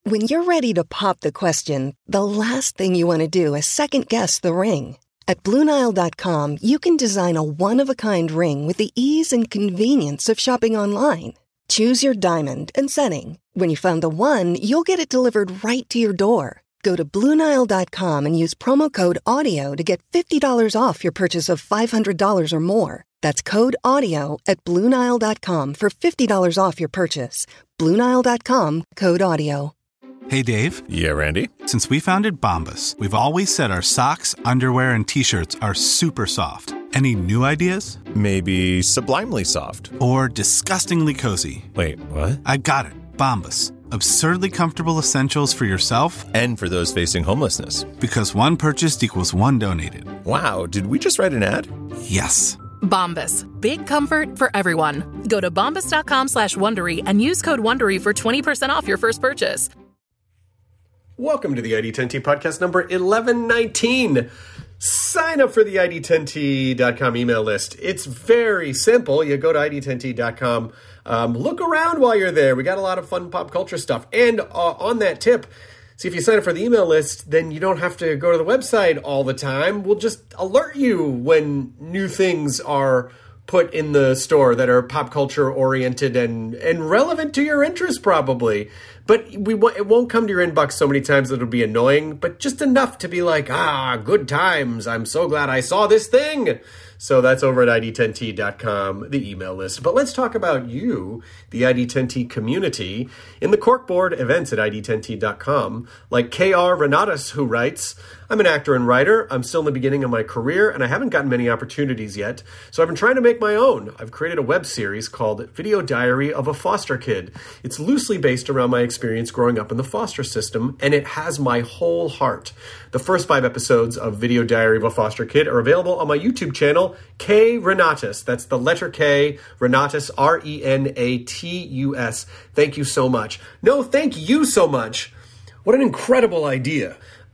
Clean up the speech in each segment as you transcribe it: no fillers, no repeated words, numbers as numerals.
When you're ready to pop the question, the last thing you want to do is second-guess the ring. At BlueNile.com, you can design a one-of-a-kind ring with the ease and convenience of shopping online. Choose your diamond and setting. When you find the one, you'll get it delivered right to your door. Go to BlueNile.com and use promo code AUDIO to get $50 off your purchase of $500 or more. That's code AUDIO at BlueNile.com for $50 off your purchase. BlueNile.com, code AUDIO. Hey, Dave. Yeah, Randy. Since we founded Bombas, we've always said our socks, underwear, and T-shirts are super soft. Any new ideas? Maybe sublimely soft. Or disgustingly cozy. Wait, what? I got it. Bombas. Absurdly comfortable essentials for yourself and for those facing homelessness. Because one purchased equals one donated. Wow, did we just write an ad? Yes. Bombas. Big comfort for everyone. Go to bombas.com/Wondery and use code Wondery for 20% off your first purchase. Welcome to the ID10T podcast number 1119. Sign up for the ID10T.com email list. It's very simple. You go to ID10T.com. Look around while you're there. We got a lot of fun pop culture stuff. And on that tip, see, if you sign up for the email list, then you don't have to go to the website all the time. We'll just alert you when new things are put in the store that are pop culture oriented and relevant to your interests probably. But it won't come to your inbox so many times that it'll be annoying, but just enough to be like, good times. I'm so glad I saw this thing. So that's over at ID10T.com, the email list. But let's talk about you, the ID10T community, in the corkboard events at ID10T.com, like K.R. Renatus, who writes, I'm an actor and writer. I'm still in the beginning of my career, and I haven't gotten many opportunities yet, so I've been trying to make my own. I've created a web series called Video Diary of a Foster Kid. It's loosely based around my experience growing up in the foster system, and it has my whole heart. The first 5 episodes of Video Diary of a Foster Kid are available on my YouTube channel, K. Renatus. That's the letter K, Renatus, Renatus. Thank you so much. No, thank you so much. What an incredible idea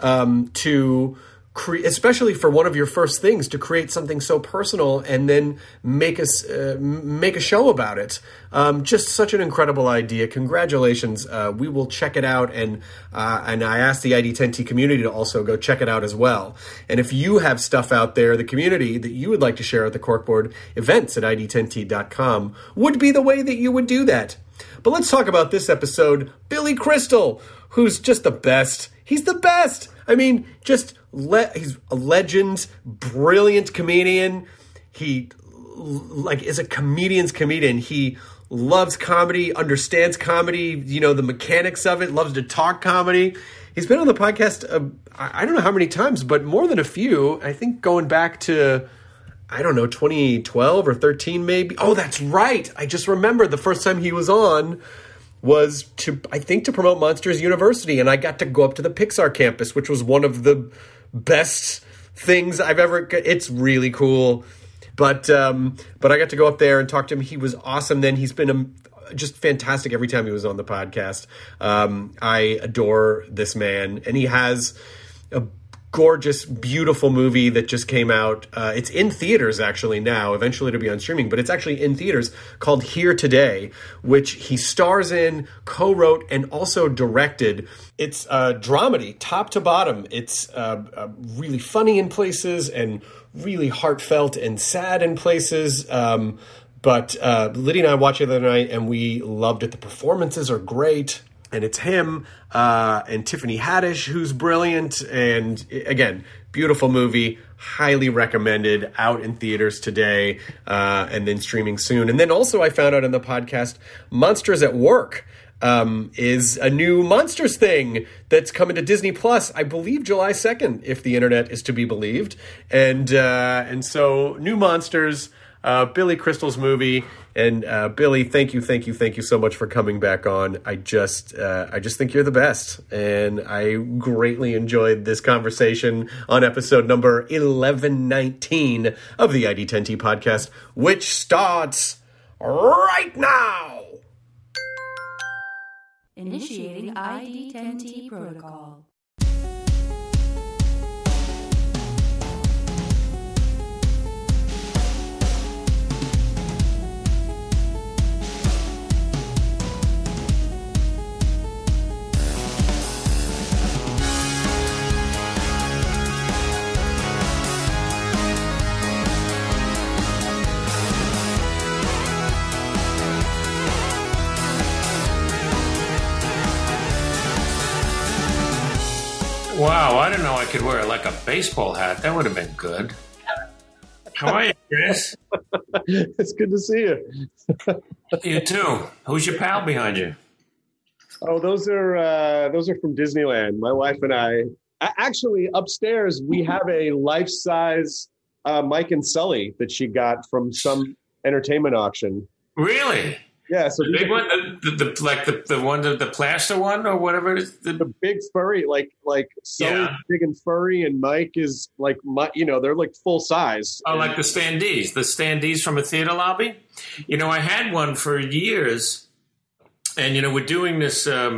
to create, especially for one of your first things, to create something so personal and then make a show about it. Just such an incredible idea. Congratulations. We will check it out, and I asked the ID10T community to also go check it out as well. And if you have stuff out there, the community, that you would like to share at the Corkboard events at ID10T.com would be the way that you would do that. But let's talk about this episode. Billy Crystal, who's just the best. He's the best. I mean, he's a legend, brilliant comedian. He is a comedian's comedian. He loves comedy, understands comedy, the mechanics of it, loves to talk comedy. He's been on the podcast, I don't know how many times, but more than a few. I think going back to, 2012 or 13 maybe. Oh, that's right. I just remembered the first time he was on was to promote Monsters University, and I got to go up to the Pixar campus, which was one of the best things I've ever. It's really cool, but I got to go up there and talk to him. He was awesome. Then he's been just fantastic every time he was on the podcast. I adore this man, and he has a gorgeous, beautiful movie that just came out. It's in theaters actually now. Eventually it'll be on streaming, but it's actually in theaters, called Here Today, which he stars in, co-wrote, and also directed. It's a dramedy, top to bottom. It's really funny in places and really heartfelt and sad in places. But Lydia and I watched it the other night, and we loved it. The performances are great. And it's him and Tiffany Haddish, who's brilliant. And again, beautiful movie, highly recommended, out in theaters today and then streaming soon. And then also I found out in the podcast, Monsters at Work is a new Monsters thing that's coming to Disney Plus, I believe July 2nd, if the internet is to be believed. And so new Monsters, Billy Crystal's movie. And Billy, thank you so much for coming back on. I just think you're the best, and I greatly enjoyed this conversation on episode number 1119 of the ID10T podcast, which starts right now. Initiating ID10T protocol. Wow, I didn't know I could wear like a baseball hat. That would have been good. How are you, Chris? It's good to see you. You too. Who's your pal behind you? Oh, those are from Disneyland. My wife and I actually upstairs we have a life-size Mike and Sully that she got from some entertainment auction. Really? Yeah, so the big one, the plaster one or whatever it is. The big furry, like Sully's big and furry, and Mike is like, they're like full size. Oh, like the standees from a theater lobby. I had one for years, and we're doing this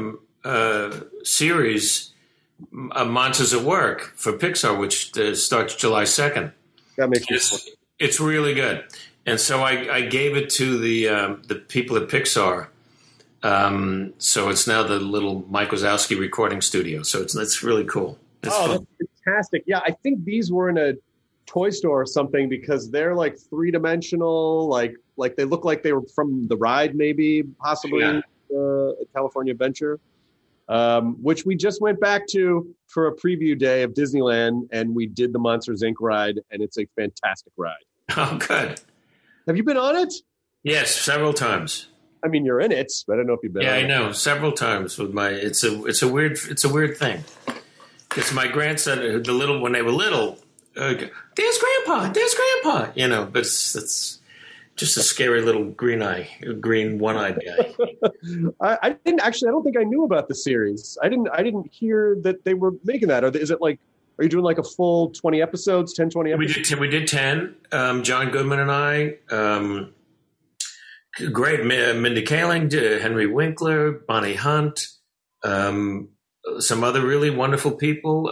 series, Monsters at Work for Pixar, which starts July 2nd. That makes sense. It's really good. And so I gave it to the people at Pixar. So it's now the little Mike Wazowski recording studio. So it's really cool. It's fun. That's fantastic. Yeah, I think these were in a toy store or something because they're like 3-dimensional, like they look like they were from the ride, maybe, possibly California Adventure, which we just went back to for a preview day of Disneyland, and we did the Monsters, Inc. ride, and it's a fantastic ride. Oh, good. Have you been on it? Yes, several times. I mean, you're in it, but I don't know if you've been. Yeah, on I know, several times with my. It's a weird thing. It's my grandson, when they were little. There's Grandpa. But it's just a scary little green one-eyed guy. I don't think I knew about the series. I didn't hear that they were making that. Is it like? Are you doing like a full 20 episodes, 10, 20 episodes? We did 10. John Goodman and I. Great. Mindy Kaling, Henry Winkler, Bonnie Hunt, some other really wonderful people.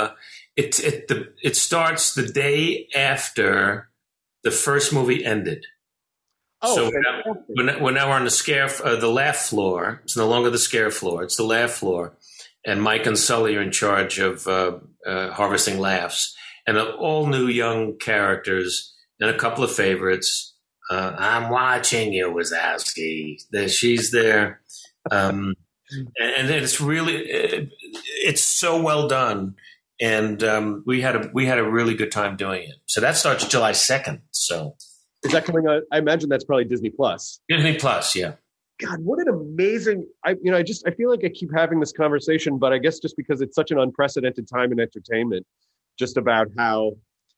It starts the day after the first movie ended. Oh, so we're now on the laugh floor. It's no longer the scare floor. It's the laugh floor. And Mike and Sully are in charge of harvesting laughs. And all new young characters and a couple of favorites. I'm watching you, Wazowski. She's there. And it's really, it's so well done. And we had a really good time doing it. So that starts July 2nd. So is that coming on? I imagine that's probably Disney Plus. Disney Plus, yeah. God, what an amazing! I feel like I keep having this conversation, but I guess just because it's such an unprecedented time in entertainment, just about how,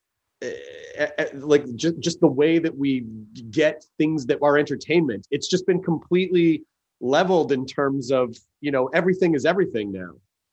just the way that we get things that are entertainment, it's just been completely leveled in terms of everything is everything now.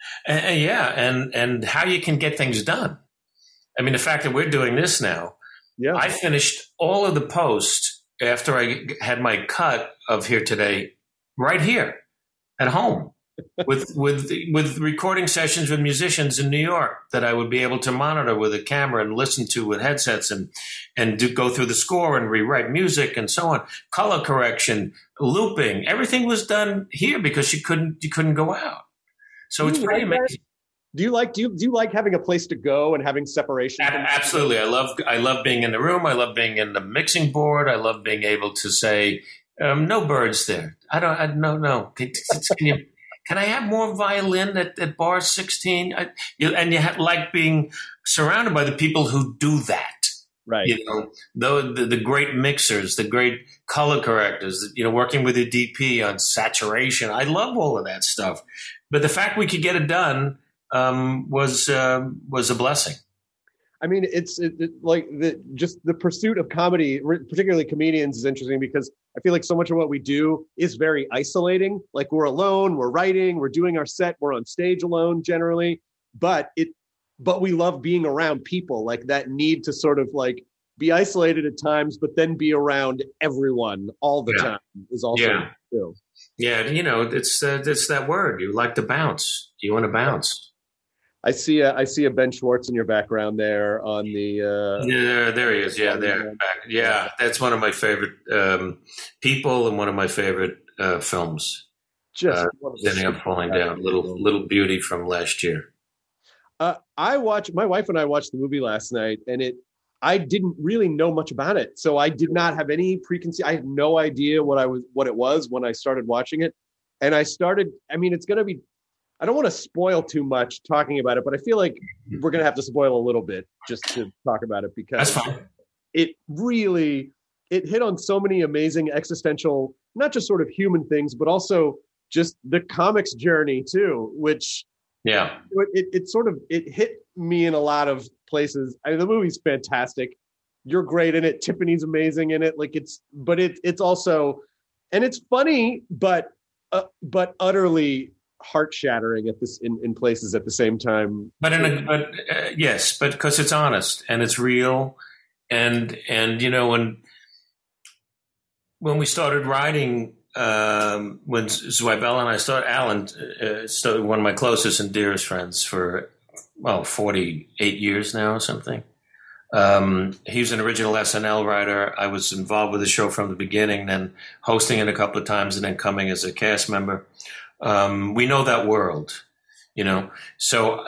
And how you can get things done. I mean, the fact that we're doing this now. Yeah, I finished all of the post after I had my cut of Here Today, right here at home, with recording sessions with musicians in New York that I would be able to monitor with a camera and listen to with headsets and go through the score and rewrite music and so on, color correction, looping, everything was done here because you couldn't go out. So it's pretty amazing. Do you like having a place to go and having separation? Absolutely. I love being in the room. I love being in the mixing board. I love being able to say, no birds there. No. Can I have more violin at bar 16? Like being surrounded by the people who do that. Right. The great mixers, the great color correctors, working with the DP on saturation. I love all of that stuff. But the fact we could get it done was a blessing. I mean, it's like the pursuit of comedy, particularly comedians, is interesting because I feel like so much of what we do is very isolating. Like we're alone, we're writing, we're doing our set, we're on stage alone generally, but we love being around people. Like that need to sort of like be isolated at times, but then be around everyone all the time is also true. Yeah, it's that word. You like to bounce. You want to bounce. I see a Ben Schwartz in your background there on the. Yeah, there he is. Yeah, there. Yeah, that's one of my favorite people and one of my favorite films. Just ending up falling down. Little Beauty from last year. My wife and I watched the movie last night, and I didn't really know much about it, so I did not have any preconceived. I had no idea what it was when I started watching it, and I started. I mean, it's going to be. I don't want to spoil too much talking about it, but I feel like we're going to have to spoil a little bit just to talk about it, because That's fine. It hit on so many amazing existential, not just sort of human things, but also just the comics journey too, which it hit me in a lot of places. I mean, the movie's fantastic. You're great in it. Tiffany's amazing in it. Like it's also, and it's funny, but utterly heart shattering in places at the same time. But yes, but because it's honest and it's real, and when we started writing, when Zweibel and I started, Alan started, one of my closest and dearest friends for 48 years now or something. He was an original SNL writer. I was involved with the show from the beginning, then hosting it a couple of times, and then coming as a cast member. We know that world, So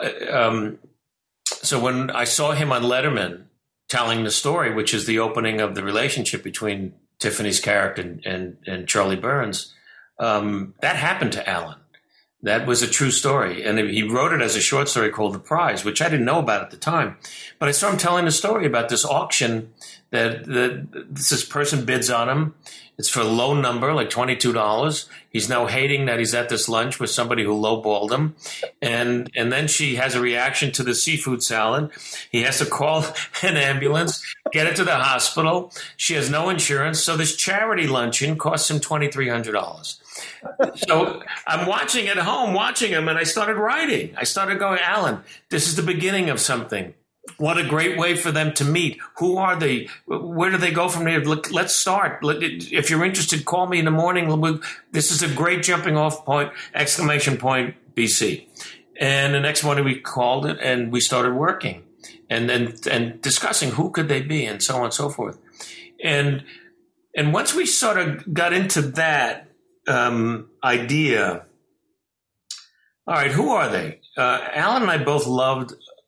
when I saw him on Letterman telling the story, which is the opening of the relationship between Tiffany's character and Charlie Burns, that happened to Alan. That was a true story. And he wrote it as a short story called The Prize, which I didn't know about at the time. But I saw him telling the story about this auction that this person bids on him. It's for a low number, like $22. He's now hating that he's at this lunch with somebody who lowballed him. And then she has a reaction to the seafood salad. He has to call an ambulance, get it to the hospital. She has no insurance. So this charity luncheon costs him $2,300. So I'm watching at home, watching him, and I started writing. I started going, Alan, this is the beginning of something. What a great way for them to meet. Who are they? Where do they go from there? Let's start. If you're interested, call me in the morning. This is a great jumping off point, ! BC. And the next morning we called it and we started working and discussing who could they be and so on and so forth. And once we sort of got into that idea, all right, who are they? Alan and I both loved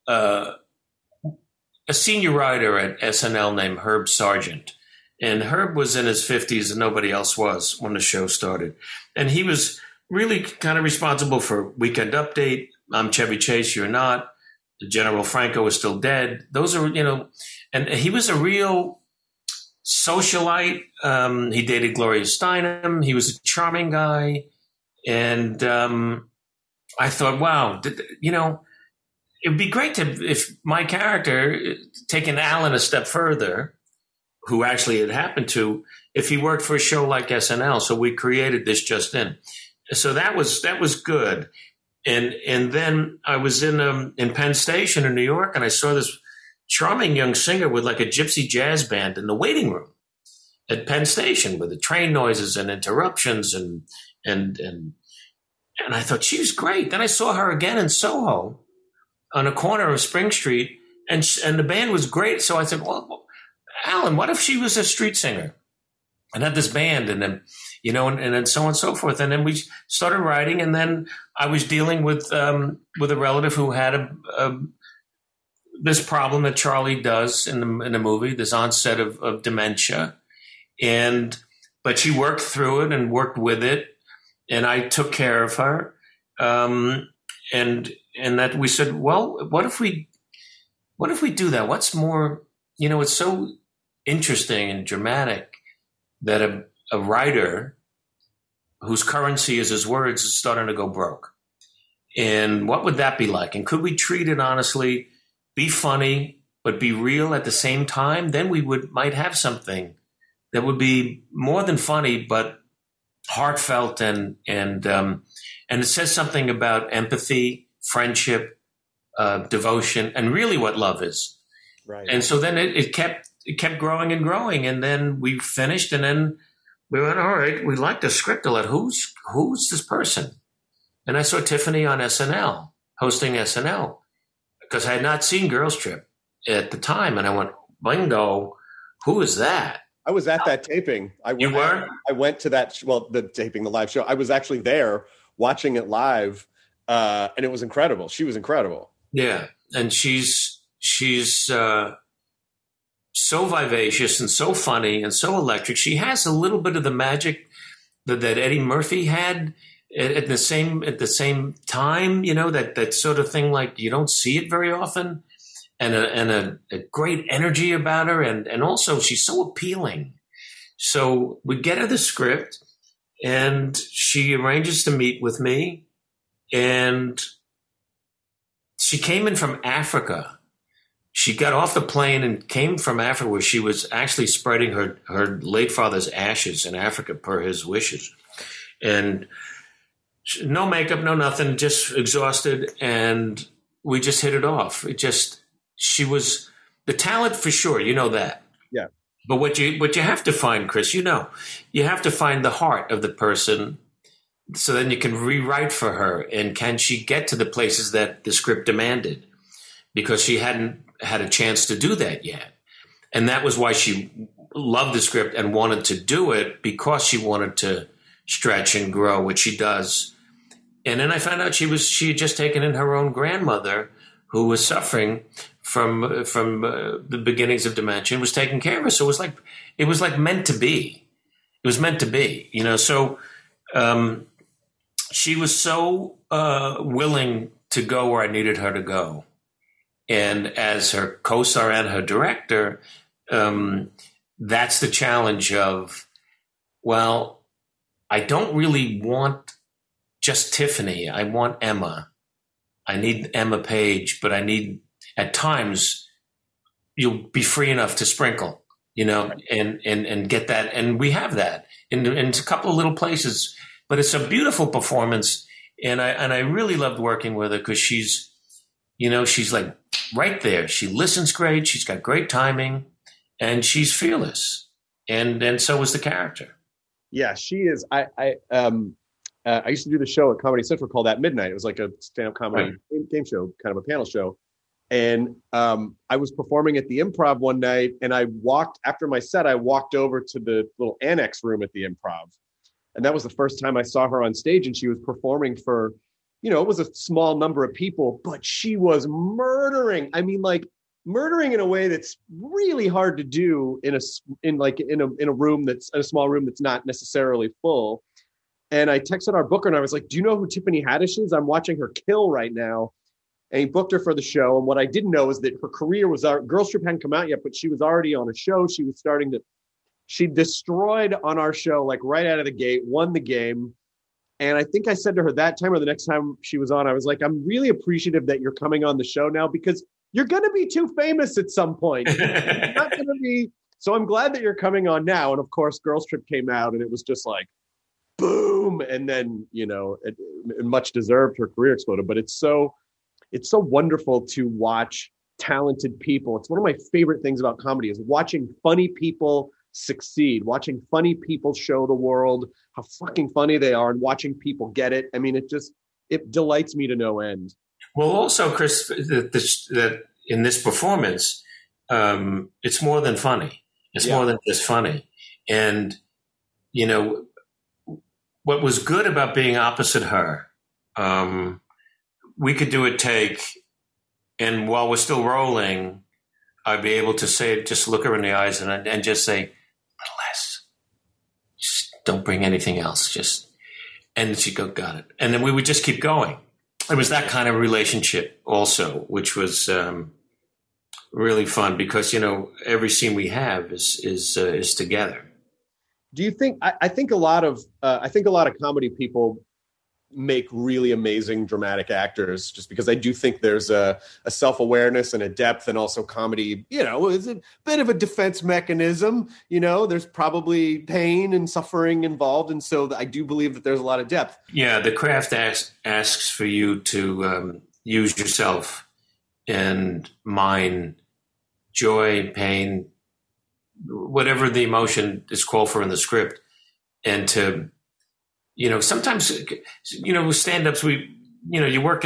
a senior writer at SNL named Herb Sargent. And Herb was in his 50s and nobody else was when the show started. And he was really kind of responsible for Weekend Update, I'm Chevy Chase, You're Not, General Franco is Still Dead. Those are, and he was a real socialite. He dated Gloria Steinem. He was a charming guy. And I thought, wow, it would be great if my character, taking Alan a step further, who actually it happened to, if he worked for a show like SNL. So we created this just in. So that was good. And then I was in Penn Station in New York, and I saw this charming young singer with like a gypsy jazz band in the waiting room at Penn Station with the train noises and interruptions and I thought she was great. Then I saw her again in Soho on a corner of Spring Street, and the band was great. So I said, well, Alan, what if she was a street singer and had this band, and then, and then so on and so forth. And then we started writing, and then I was dealing with a relative who had this problem that Charlie does in the movie, this onset of dementia. But she worked through it and worked with it, and I took care of her. And that we said, well, what if we do that? What's more, it's so interesting and dramatic that a writer whose currency is his words is starting to go broke. And what would that be like? And could we treat it honestly, be funny, but be real at the same time? Then we might have something that would be more than funny, but heartfelt and it says something about empathy, friendship, devotion, and really what love is. Right. And so then it kept growing and growing, and then we finished, and then we went, all right, we like the script a lot. Who's this person? And I saw Tiffany on SNL, hosting SNL, because I had not seen Girls Trip at the time, and I went, bingo, who is that? I was at that taping. You were? I went to that, the taping, the live show. I was actually there watching it live, and it was incredible. She was incredible. Yeah, and she's so vivacious and so funny and so electric. She has a little bit of the magic that Eddie Murphy had, at the same time, that sort of thing, like you don't see it very often, and a great energy about her, and also she's so appealing. So we get her the script, and she arranges to meet with me, and she came in from Africa. She got off the plane and came from Africa, where she was actually spreading her late father's ashes in Africa per his wishes. And no makeup, no nothing, just exhausted. And we just hit it off. She was the talent for sure. You know that. Yeah. But what you have to find, Chris, you have to find the heart of the person, so then you can rewrite for her. And can she get to the places that the script demanded? Because she hadn't had a chance to do that yet. And that was why she loved the script and wanted to do it, because she wanted to stretch and grow, which she does. And then I found out she had just taken in her own grandmother, who was suffering from the beginnings of dementia, and was taking care of her. So it was like meant to be. It was meant to be, So she was so willing to go where I needed her to go. And as her co-star and her director, that's the challenge of, well, I don't really want just Tiffany. I want Emma. I need Emma Page, but I need, at times, you'll be free enough to sprinkle, and get that. And we have that in a couple of little places, but it's a beautiful performance. And I really loved working with her, because she's like right there. She listens great. She's got great timing, and she's fearless. And so is the character. Yeah, she is. I used to do the show at Comedy Central called At Midnight. It was like a stand-up comedy game show, kind of a panel show. And I was performing at the Improv one night, and after my set, I walked over to the little annex room at the Improv. And that was the first time I saw her on stage, and she was performing for, it was a small number of people, but she was murdering. I mean, like murdering in a way that's really hard to do in a room that's in a small room that's not necessarily full. And I texted our booker, and I was like, do you know who Tiffany Haddish is? I'm watching her kill right now. And he booked her for the show. And what I didn't know is that her career was, Girls Trip hadn't come out yet, but she was already on a show. She destroyed on our show, like right out of the gate, won the game. And I think I said to her that time, or the next time she was on, I was like, I'm really appreciative that you're coming on the show now, because you're going to be too famous at some point. You're not going to be. So I'm glad that you're coming on now. And of course, Girls Trip came out, and it was just like, boom. And then, it much deserved, her career exploded. But it's so wonderful to watch talented people. It's one of my favorite things about comedy, is watching funny people succeed, watching funny people show the world how fucking funny they are, and watching people get it. I mean, it delights me to no end. Well, also, Chris, that in this performance, it's more than funny. It's more than just funny. And, what was good about being opposite her, we could do a take, and while we're still rolling, I'd be able to say, just look her in the eyes and just say, a little less. Just don't bring anything else. And she'd go, got it. And then we would just keep going. It was that kind of relationship also, which was really fun, because, every scene we have is together. Do you think, I think a lot of comedy people make really amazing dramatic actors, just because I do think there's a self-awareness and a depth, and also comedy, is a bit of a defense mechanism. There's probably pain and suffering involved. And so I do believe that there's a lot of depth. Yeah. The craft asks for you to use yourself and mine joy, pain, whatever the emotion is called for in the script. And to, sometimes, with stand-ups, you work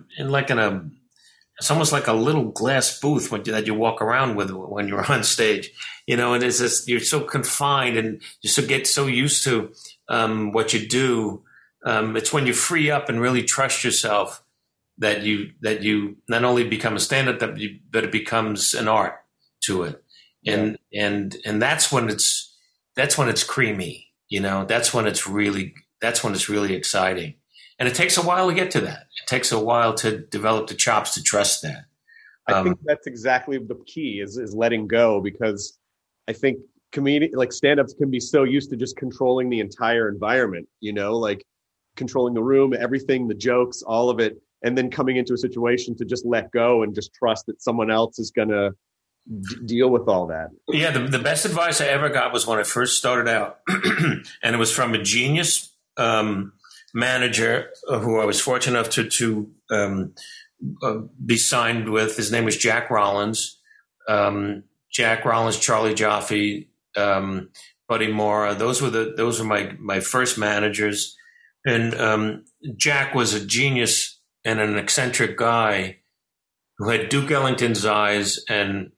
it's almost like a little glass booth that you walk around with when you're on stage, and it's just, you're so confined, and you get so used to what you do. It's when you free up and really trust yourself that you not only become a stand-up, but it becomes an art to it. And that's when it's creamy, that's when it's really exciting. And it takes a while to get to that. It takes a while to develop the chops to trust that. I think that's exactly the key is letting go, because I think stand-ups can be so used to just controlling the entire environment, like controlling the room, everything, the jokes, all of it, and then coming into a situation to just let go and just trust that someone else is going to deal with all that. Yeah, the best advice I ever got was when I first started out, and it was from a genius manager who I was fortunate enough to be signed with. His name was Jack Rollins. Jack Rollins, Charlie Jaffe, Buddy Mora. Those were my first managers. And Jack was a genius and an eccentric guy who had Duke Ellington's eyes and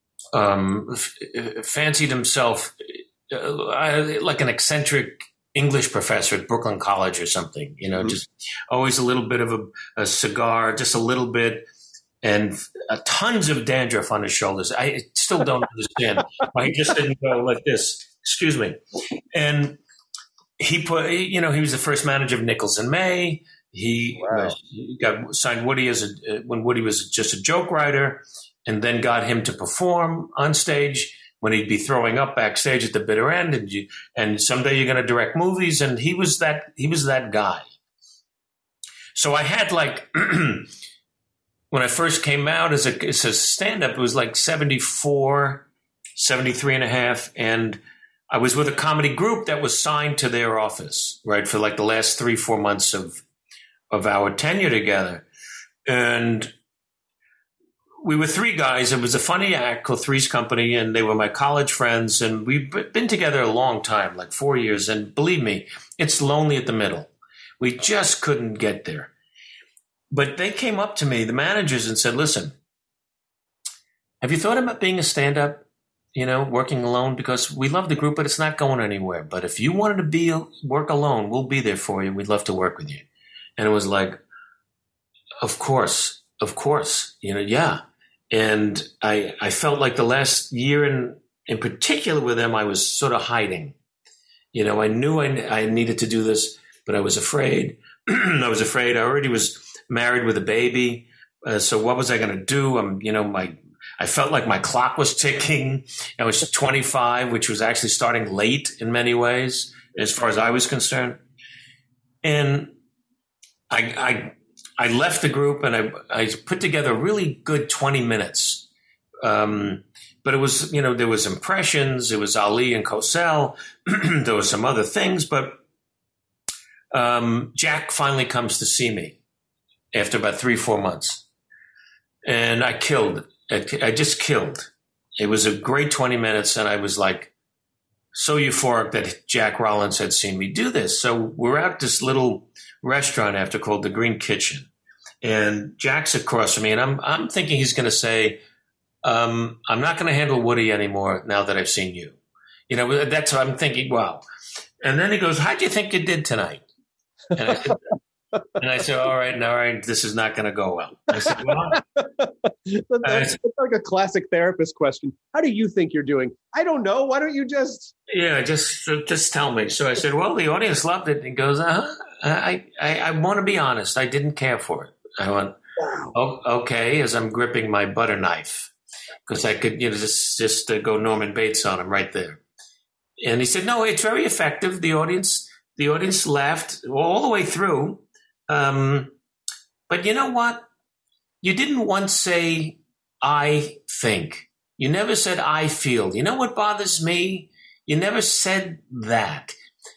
fancied himself like an eccentric English professor at Brooklyn College or something, just always a little bit of a cigar, just a little bit, and tons of dandruff on his shoulders. I still don't understand why he just didn't go like this. Excuse me. And he was the first manager of Nichols and May. He got signed Woody when Woody was just a joke writer, and then got him to perform on stage when he'd be throwing up backstage at the bitter end, and someday you're going to direct movies, and he was that guy. So I had when I first came out as a stand-up, it was like 74, 73 and a half, and I was with a comedy group that was signed to their office, right, for like the last 3-4 months of our tenure together. And we were three guys. It was a funny act called Three's Company, and they were my college friends. And we've been together a long time, like 4 years. And believe me, it's lonely at the middle. We just couldn't get there. But they came up to me, the managers, and said, listen, have you thought about being a stand-up, working alone? Because we love the group, but it's not going anywhere. But if you wanted to work alone, we'll be there for you. We'd love to work with you. And it was like, of course, yeah. And I felt like the last year in particular with them, I was sort of hiding. I knew I needed to do this, but I was afraid. I was afraid. I already was married with a baby. So what was I going to do? I felt like my clock was ticking. I was 25, which was actually starting late in many ways, as far as I was concerned. And I left the group and I put together a really good 20 minutes. But it was, there was Impressions, it was Ali and Cosell, there were some other things, but Jack finally comes to see me after about 3-4 months. And I killed. I just killed. It was a great 20 minutes, and I was like so euphoric that Jack Rollins had seen me do this. So we're at this little restaurant after called the Green Kitchen. And Jack's across from me, and I'm thinking he's going to say, I'm not going to handle Woody anymore now that I've seen you. That's what I'm thinking. Wow. And then he goes, how'd you think you did tonight? And I said, all right, this is not going to go well. I said, well, that's like a classic therapist question. How do you think you're doing? I don't know. Why don't you just? Yeah, just tell me. So I said, well, the audience loved it. And he goes, I want to be honest. I didn't care for it. I went, oh, okay, as I'm gripping my butter knife, because I could, just go Norman Bates on him right there. And he said, no, it's very effective. The audience laughed all the way through. But you know what? You didn't once say, I think. You never said, I feel. You know what bothers me? You never said that.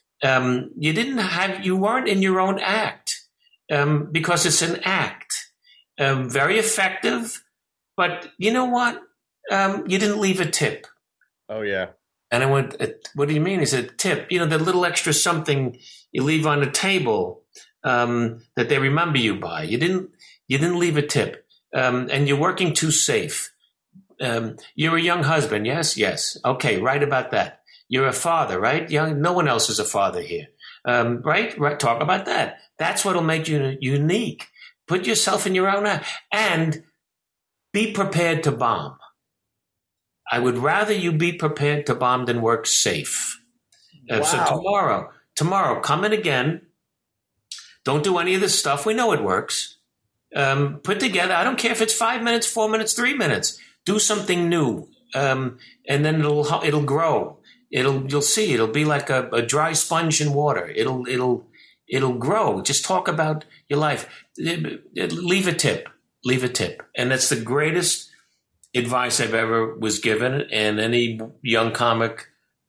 You weren't in your own act. Because it's an act, very effective, but you know what? You didn't leave a tip. Oh yeah. And I went, what do you mean? He said, tip, the little extra something you leave on the table, that they remember you by. You didn't leave a tip. And you're working too safe. You're a young husband. Yes. Okay. Right about that. You're a father, right? No one else is a father here. Right. Talk about that. That's what'll make you unique. Put yourself in your own act and be prepared to bomb. I would rather you be prepared to bomb than work safe. Wow. So tomorrow, come in again. Don't do any of this stuff. We know it works. Put together, I don't care if it's 5 minutes, 4 minutes, 3 minutes. Do something new. And then it'll grow. You'll see, it'll be like a dry sponge in water. It'll grow. Just talk about your life. Leave a tip. And that's the greatest advice I've ever was given. And any young comic,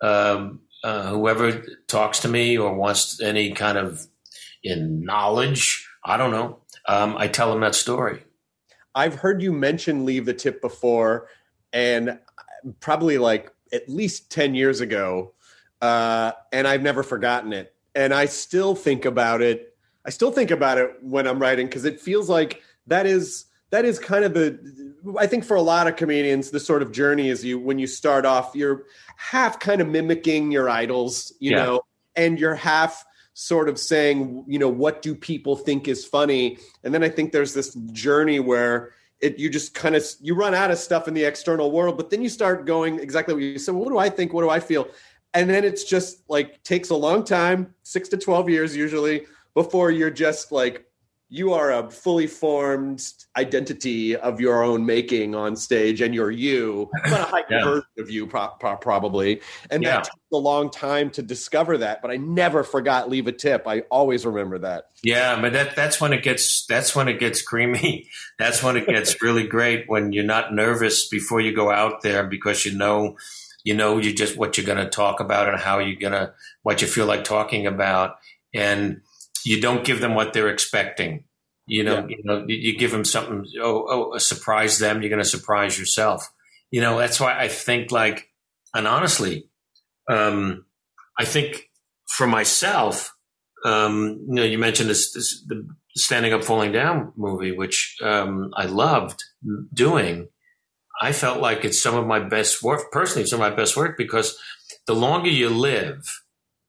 whoever talks to me or wants any kind of knowledge, I don't know, I tell them that story. I've heard you mention leave the tip before, and probably like at least 10 years ago, and I've never forgotten it. And I still think about it. I still think about it when I'm writing, because it feels like that is kind of I think for a lot of comedians, the sort of journey is when you start off, you're half kind of mimicking your idols, you know, and you're half sort of saying, you know, what do people think is funny? And then I think there's this journey where you just kind of, you run out of stuff in the external world, but then you start going exactly what you said. What do I think? What do I feel? And then it's just like, takes a long time, 6 to 12 years usually, before you're just like, you are a fully formed identity of your own making on stage, and you're you, but a high version of you probably. And that took a long time to discover that, but I never forgot leave a tip. I always remember that. Yeah, but that's when it gets creamy. That's when it gets really great, when you're not nervous before you go out there, because you know you just what you're going to talk about and what you feel like talking about, and you don't give them what they're expecting. You give them something, surprise them. You're going to surprise yourself. That's why I think and honestly, I think for myself, you mentioned the Standing Up, Falling Down movie, which I loved doing. I felt like it's some of my best work, personally, some of my best work, because the longer you live,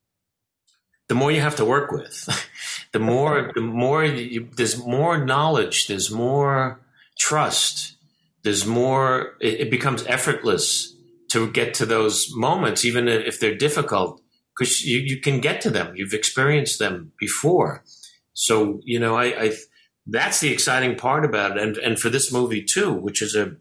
the more you have to work with. The more there's more knowledge, there's more trust, there's more, it becomes effortless to get to those moments, even if they're difficult, because you can get to them. You've experienced them before. So, that's the exciting part about it. And for this movie too, which is a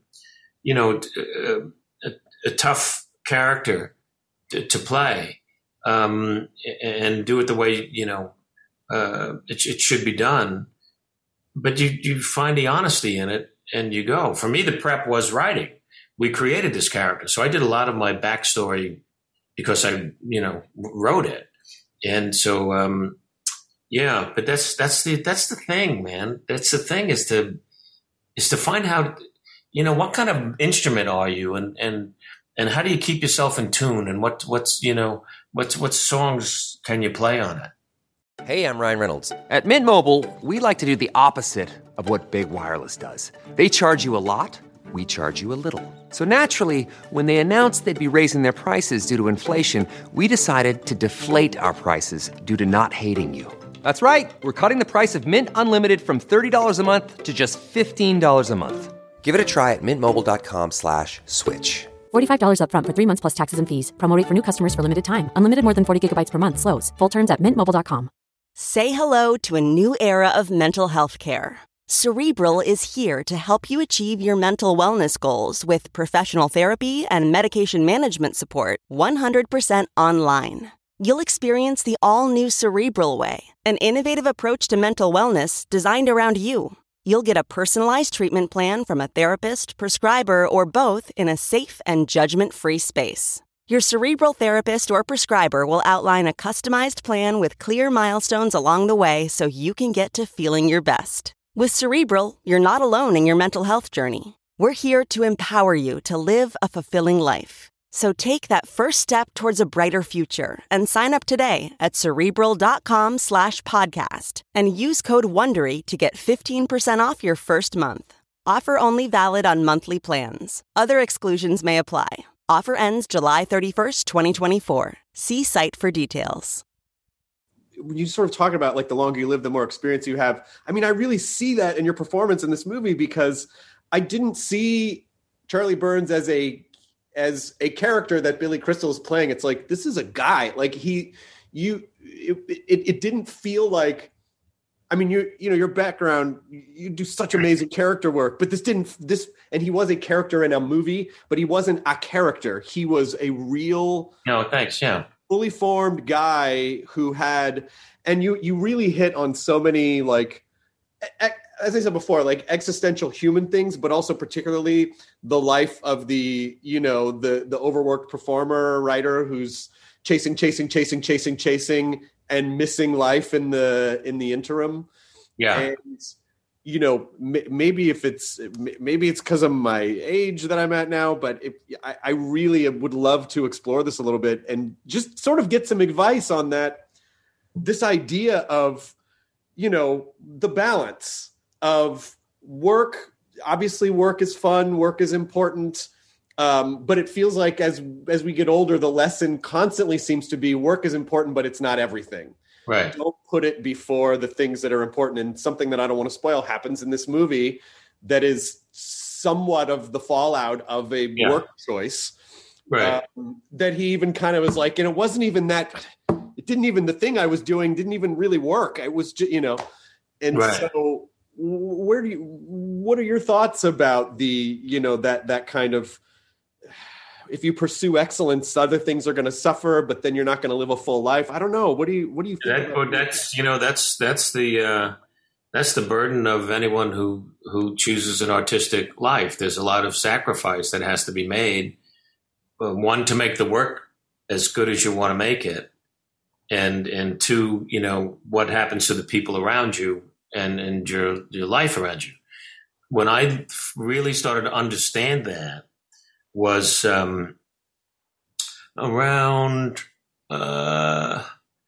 tough character to play, and do it the way, it should be done, but you find the honesty in it and you go. For me, the prep was writing. We created this character. So I did a lot of my backstory because I, wrote it. And so, but that's the thing, man. That's the thing is to find out, what kind of instrument are you and how do you keep yourself in tune, and what songs can you play on it? Hey, I'm Ryan Reynolds. At Mint Mobile, we like to do the opposite of what Big Wireless does. They charge you a lot, we charge you a little. So naturally, when they announced they'd be raising their prices due to inflation, we decided to deflate our prices due to not hating you. That's right. We're cutting the price of Mint Unlimited from $30 a month to just $15 a month. Give it a try at mintmobile.com/switch. $45 up front for 3 months plus taxes and fees. Promo rate for new customers for limited time. Unlimited more than 40 gigabytes per month slows. Full terms at mintmobile.com. Say hello to a new era of mental health care. Cerebral is here to help you achieve your mental wellness goals with professional therapy and medication management support 100% online. You'll experience the all-new Cerebral Way, an innovative approach to mental wellness designed around you. You'll get a personalized treatment plan from a therapist, prescriber, or both in a safe and judgment-free space. Your Cerebral therapist or prescriber will outline a customized plan with clear milestones along the way so you can get to feeling your best. With Cerebral, you're not alone in your mental health journey. We're here to empower you to live a fulfilling life. So take that first step towards a brighter future and sign up today at Cerebral.com/podcast and use code WONDERY to get 15% off your first month. Offer only valid on monthly plans. Other exclusions may apply. Offer ends July 31st, 2024. See site for details. When you sort of talk about the longer you live, the more experience you have. I mean, I really see that in your performance in this movie, because I didn't see Charlie Burns as a character that Billy Crystal is playing. It's like, this is a guy. It didn't feel like I mean, your background, you do such amazing character work, but and he was a character in a movie, but he wasn't a character. He was a real, no, thanks. Yeah. fully formed guy who had, and you really hit on so many, like, as I said before, like existential human things, but also particularly the life of the overworked performer writer who's chasing and missing life in the interim. Yeah. And, maybe it's because of my age that I'm at now, but I really would love to explore this a little bit and just sort of get some advice on this idea of, the balance of work. Obviously work is fun, work is important. But it feels like as we get older, the lesson constantly seems to be work is important, but it's not everything. Right. Don't put it before the things that are important. And something that I don't want to spoil happens in this movie that is somewhat of the fallout of a work choice. Right. That he even kind of was like, and it wasn't even that, the thing I was doing didn't even really work. It was just, and right. So what are your thoughts about that kind of, if you pursue excellence, other things are going to suffer, but then you're not going to live a full life. I don't know. What do you think? That's the burden of anyone who chooses an artistic life. There's a lot of sacrifice that has to be made. One, to make the work as good as you want to make it. And two, what happens to the people around you and your life around you. When I really started to understand that was around I'm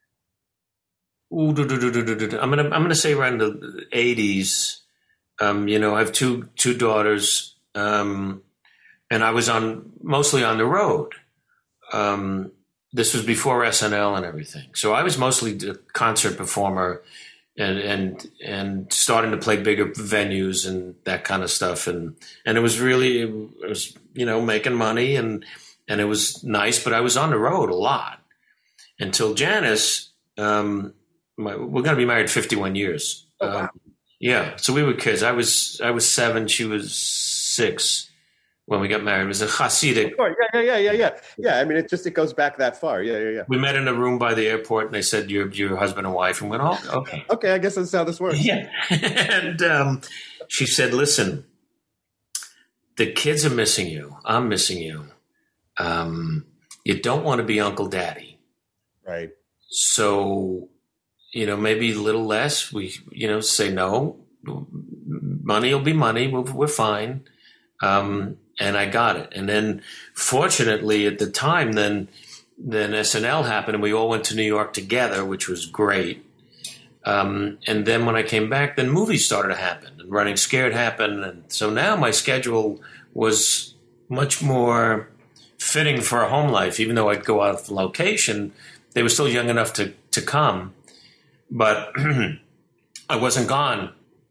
gonna say around the 80s. I have two daughters, and I was mostly on the road. This was before SNL and everything, so I was mostly the concert performer. And starting to play bigger venues and that kind of stuff. And it was making money and it was nice, but I was on the road a lot until Janice, we're going to be married 51 years. Oh, wow. Yeah. So we were kids. I was 7, she was 6 when we got married. It was a Hasidic. Yeah. I mean, it goes back that far. Yeah. We met in a room by the airport and they said, you're husband and wife. And we went, oh, okay. Okay. I guess that's how this works. Yeah. And she said, listen, the kids are missing you. I'm missing you. You don't want to be Uncle Daddy. Right. So, maybe a little less. We, say no. Money will be money. We're fine. And I got it. And then fortunately at the time, then SNL happened and we all went to New York together, which was great. And then when I came back, then movies started to happen and Running Scared happened. And so now my schedule was much more fitting for a home life, even though I'd go out of the location. They were still young enough to come, but I wasn't gone,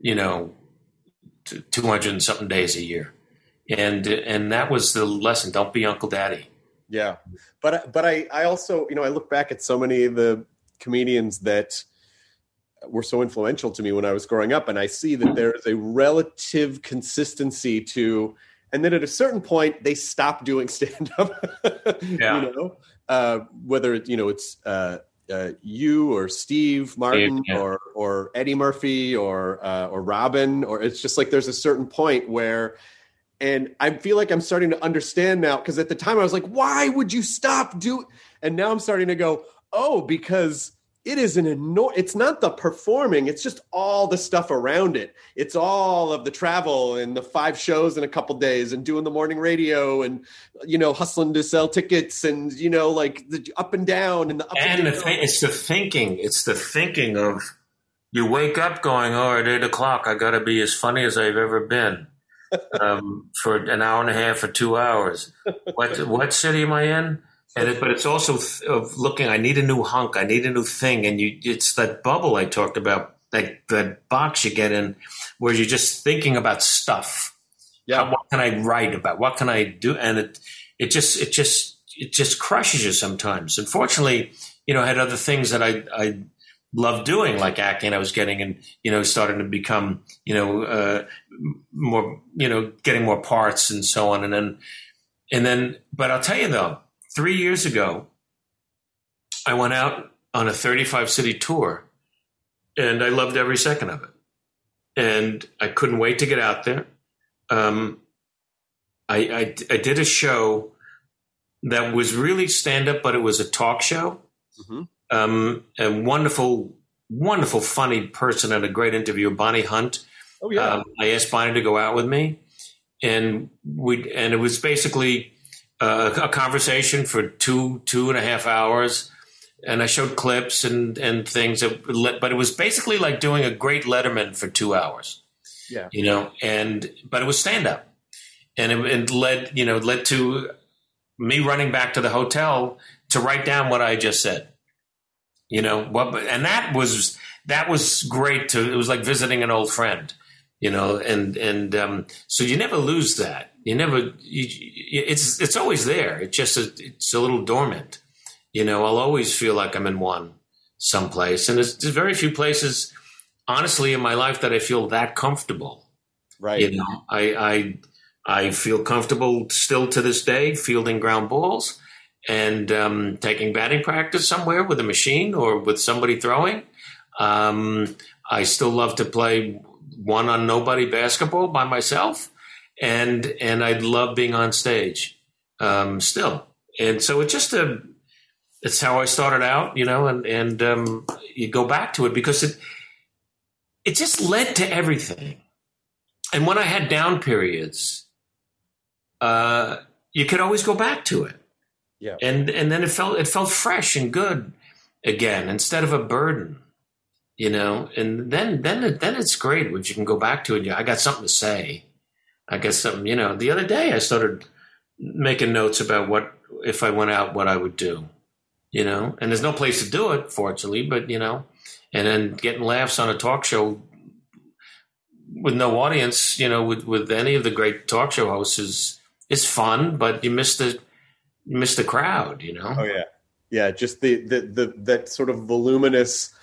200 and something days a year. And that was the lesson. Don't be Uncle Daddy. Yeah. But I also, I look back at so many of the comedians that were so influential to me when I was growing up. And I see that there is a relative consistency to, and then at a certain point they stop doing stand-up, yeah. Whether it's you or Steve Martin or Eddie Murphy or Robin, or it's just like, there's a certain point where, and I feel like I'm starting to understand now, because at the time I was like, why would you stop doing? And now I'm starting to go, oh, because it is it's not the performing. It's just all the stuff around it. It's all of the travel and the 5 shows in a couple days and doing the morning radio and, hustling to sell tickets and, like the up and down and the up and down. It's the thinking. It's the thinking of you wake up going, oh, at 8 o'clock, I got to be as funny as I've ever been. For an hour and a half or 2 hours. What city am I in? But it's also of looking. I need a new hunk. I need a new thing. And it's that bubble I talked about, like that box you get in, where you're just thinking about stuff. Yeah. What can I write about? What can I do? And it just crushes you sometimes. Unfortunately, I had other things that I loved doing, like acting. I was getting starting to become, more, getting more parts and so on. And then, but I'll tell you though, 3 years ago, I went out on a 35 city tour and I loved every second of it. And I couldn't wait to get out there. I did a show that was really stand-up, but it was a talk show. Mm-hmm. A wonderful, wonderful, funny person and a great interviewer, Bonnie Hunt. Oh yeah. I asked Bonnie to go out with me, and it was basically a conversation for 2.5 hours, and I showed clips and things. But it was basically like doing a great Letterman for 2 hours. Yeah. But it was stand-up, and it led to me running back to the hotel to write down what I just said. And that was great it was like visiting an old friend, so you never lose that. It's always there. It's a little dormant. I'll always feel like I'm in one someplace. And there's very few places, honestly, in my life that I feel that comfortable. Right. I feel comfortable still to this day fielding ground balls and taking batting practice somewhere with a machine or with somebody throwing. I still love to play one on nobody basketball by myself, and I love being on stage still. And so it's how I started out, and you go back to it because it just led to everything. And when I had down periods, you could always go back to it. Yeah. And then it felt fresh and good again instead of a burden, and then it's great when you can go back to it. I got something to say. I got something, the other day I started making notes about what, if I went out, what I would do, and there's no place to do it, fortunately, but, and then getting laughs on a talk show with no audience, with any of the great talk show hosts is fun, but you miss the crowd, Oh yeah. Yeah. Just the that sort of voluminous,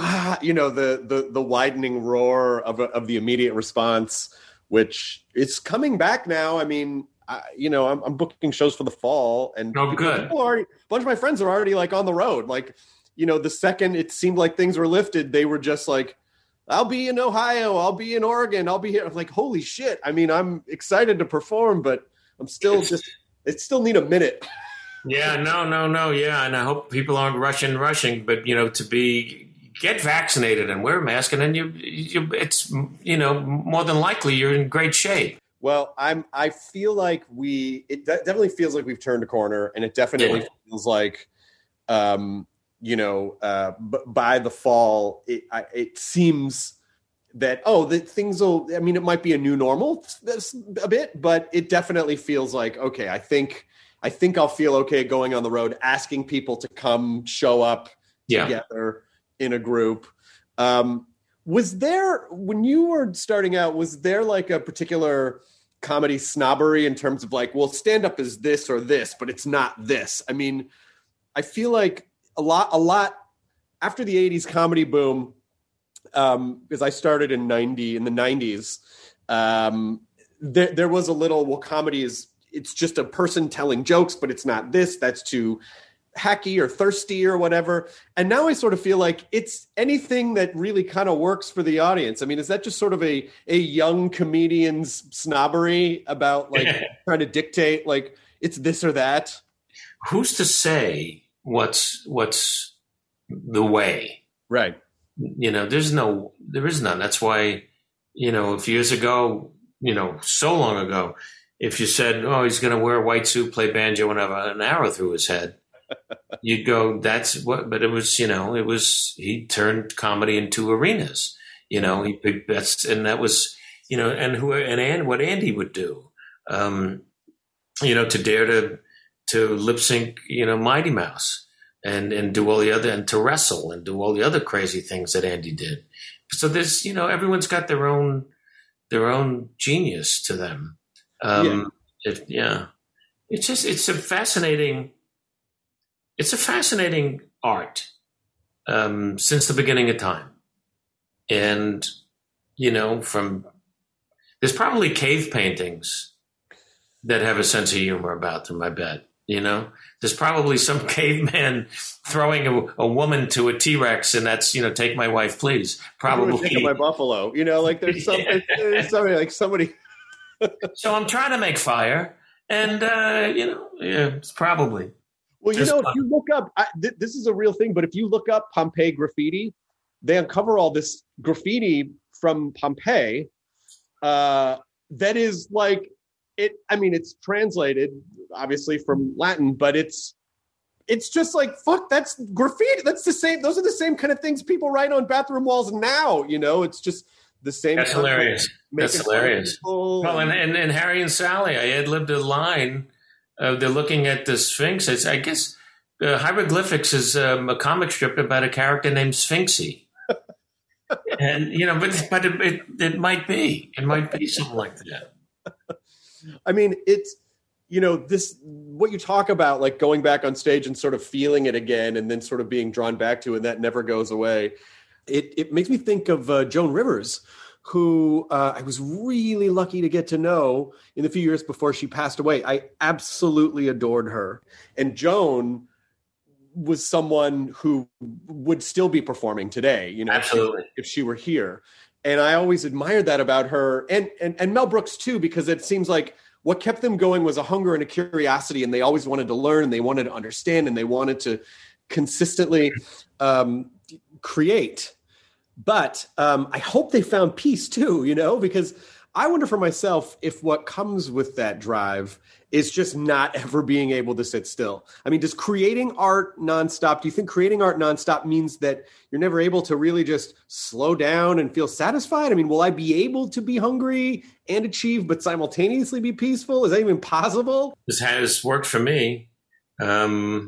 the widening roar of the immediate response, which is coming back now. I mean, I'm booking shows for the fall, and good. A bunch of my friends are already like on the road. Like, the second it seemed like things were lifted, they were just like, I'll be in Ohio, I'll be in Oregon, I'll be here. I'm like, holy shit. I mean, I'm excited to perform, but I'm still it still need a minute. Yeah, no. Yeah. And I hope people aren't rushing, but get vaccinated and wear a mask. And then it's more than likely you're in great shape. Well, I feel like it definitely feels like we've turned a corner, and it definitely feels like, by the fall, it seems that things will. I mean, it might be a new normal a bit, but it definitely feels like, okay, I think I'll feel okay going on the road, asking people to come show up together in a group. Was there, when you were starting out, was there like a particular comedy snobbery in terms of like, well, stand-up is this or this, but it's not this? I mean, I feel like a lot after the 80s comedy boom, because I started in the 90s, there was a little, well, comedy it's just a person telling jokes, but it's not this, that's too hacky or thirsty or whatever. And now I sort of feel like it's anything that really kind of works for the audience. I mean, is that just sort of a young comedian's snobbery about like trying to dictate like it's this or that? Who's to say what's the way? Right. There is none. That's why, a few years ago, so long ago, if you said, oh, he's going to wear a white suit, play banjo, and have an arrow through his head, you'd go, that's what, but it was, he turned comedy into arenas, that was, and what Andy would do, to dare to lip sync, Mighty Mouse and do all the other, and to wrestle and do all the other crazy things that Andy did. So there's, everyone's got their own genius to them. It's a fascinating art. since the beginning of time. And, there's probably cave paintings that have a sense of humor about them, I bet. There's probably some caveman throwing a woman to a T-Rex, and that's, take my wife, please. Probably. Take my buffalo. There's something, like somebody. So I'm trying to make fire, and, it's probably. Well, if you look up, this is a real thing, but if you look up Pompeii graffiti, they uncover all this graffiti from Pompeii that is like, it's translated obviously from Latin, but it's just like, fuck, that's graffiti. That's the same. Those are the same kind of things people write on bathroom walls now. It's just the same. That's hilarious. That's hilarious. Well, and Harry and Sally, I had lived a line. They're looking at the Sphinx. I guess Hieroglyphics is a comic strip about a character named Sphinxy. And, but it might be. It might be something like that. It's, this, what you talk about, like going back on stage and sort of feeling it again and then sort of being drawn back to, and that never goes away. It makes me think of Joan Rivers, who I was really lucky to get to know in the few years before she passed away. I absolutely adored her. And Joan was someone who would still be performing today, absolutely, if she were here. And I always admired that about her, and Mel Brooks too, because it seems like what kept them going was a hunger and a curiosity, and they always wanted to learn, and they wanted to understand, and they wanted to consistently create. But I hope they found peace too, because I wonder for myself if what comes with that drive is just not ever being able to sit still. Does creating art nonstop, do you think creating art nonstop means that you're never able to really just slow down and feel satisfied? Will I be able to be hungry and achieve, but simultaneously be peaceful? Is that even possible? This has worked for me. I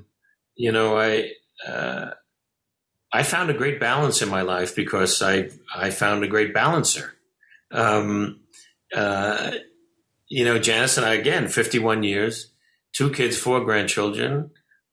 found a great balance in my life because I found a great balancer. Janice and I, again, 51 years, 2 kids, 4 grandchildren.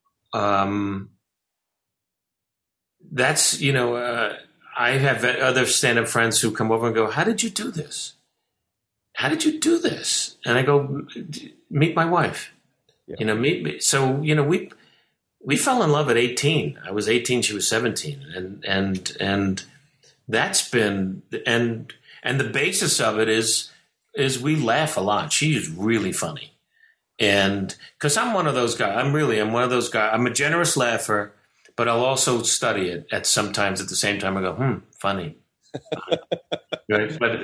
That's, I have other stand-up friends who come over and go, how did you do this? How did you do this? And I go, meet my wife. Yeah. Meet me. So, we fell in love at 18. I was 18, she was 17. And that's been, and the basis of it is we laugh a lot. She is really funny. And because I'm one of those guys, I'm one of those guys. I'm a generous laugher, but I'll also study it at sometimes at the same time. I go, funny. Right. But,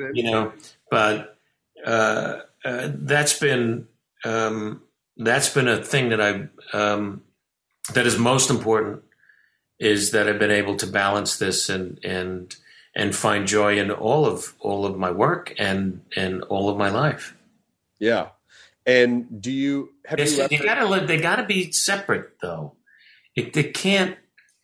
that's been a thing that that is most important, is that I've been able to balance this and find joy in all of my work and all of my life. Yeah. And they gotta be separate though. You can't